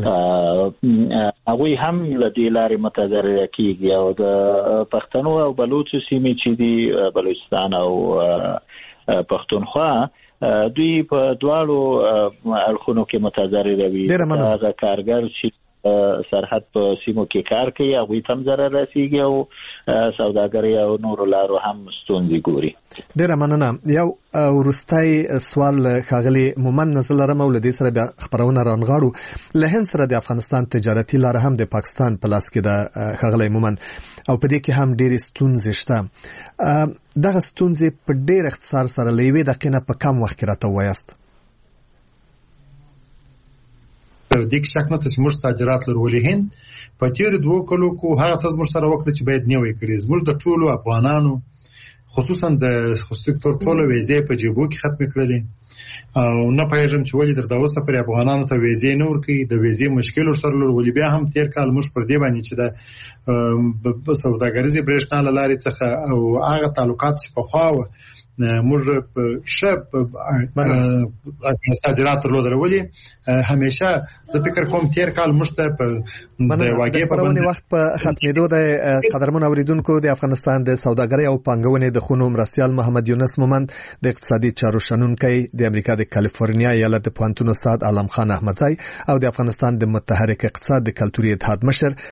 هغه هم له دې لارې متضرر کیږي او د پښتنو او بلوچو سیمې چې دي بلوچستان او پښتونخوا دوی په دواړو اړخونو کې متضرر وي. هغه کارګر چې سرحد په سیمو کې کار کوي هغه تم ضرر رسیږي او سوداګري او نور لارو هم ستونزې ګوري. ډیره مننه. یو ورستای سوال خاغلی مومن نزل رم ولدي سره د خبرونه رانغاړو له هند سره د افغانستان تجارتي لار هم د پاکستان په لاس کې د خاغلی مومن او په دې کې هم ډېر ستونزې شته. دغه ستونزې په ډېر اختصار سره لوي د قینه په کم وخت کې راته وایست. د دې شک نشته چې موږ صادرات لرولې هند په تیر 2 کلو کې هغه څه موږ سره وکړي چې باید نیوي کړی. زموږ د ټولو افغانانو خصوصا د سکتور ټولو ویزې په جيبو کې ختم کړلې او نه پېژم چې ولې در داوسه پر افغانانو ته ویزې نه ورکړي. د ویزې مشکل سره لرولې بیا هم تیر کال موږ پر دې باندې چې د سوداګریزي برېښنا لارې څخه او هغه تعلقات چې په خواوه موږ شپ صادرات لرولې همیشه زه فکر کوم تیر کال مشته په د واګې په باندې وخت په ختمېدو د قدرمن اوریدونکو د افغانستان د سوداګرۍ او پانګونې د خونو مرسیال محمد یونس مومند د اقتصادي چارو شنونکي د امریکا د کالیفورنیا ایالت د پوهنتون استاد عالم خان احمدزی او د افغانستان د متحرک اقتصاد د کلتوري اتحاد مشر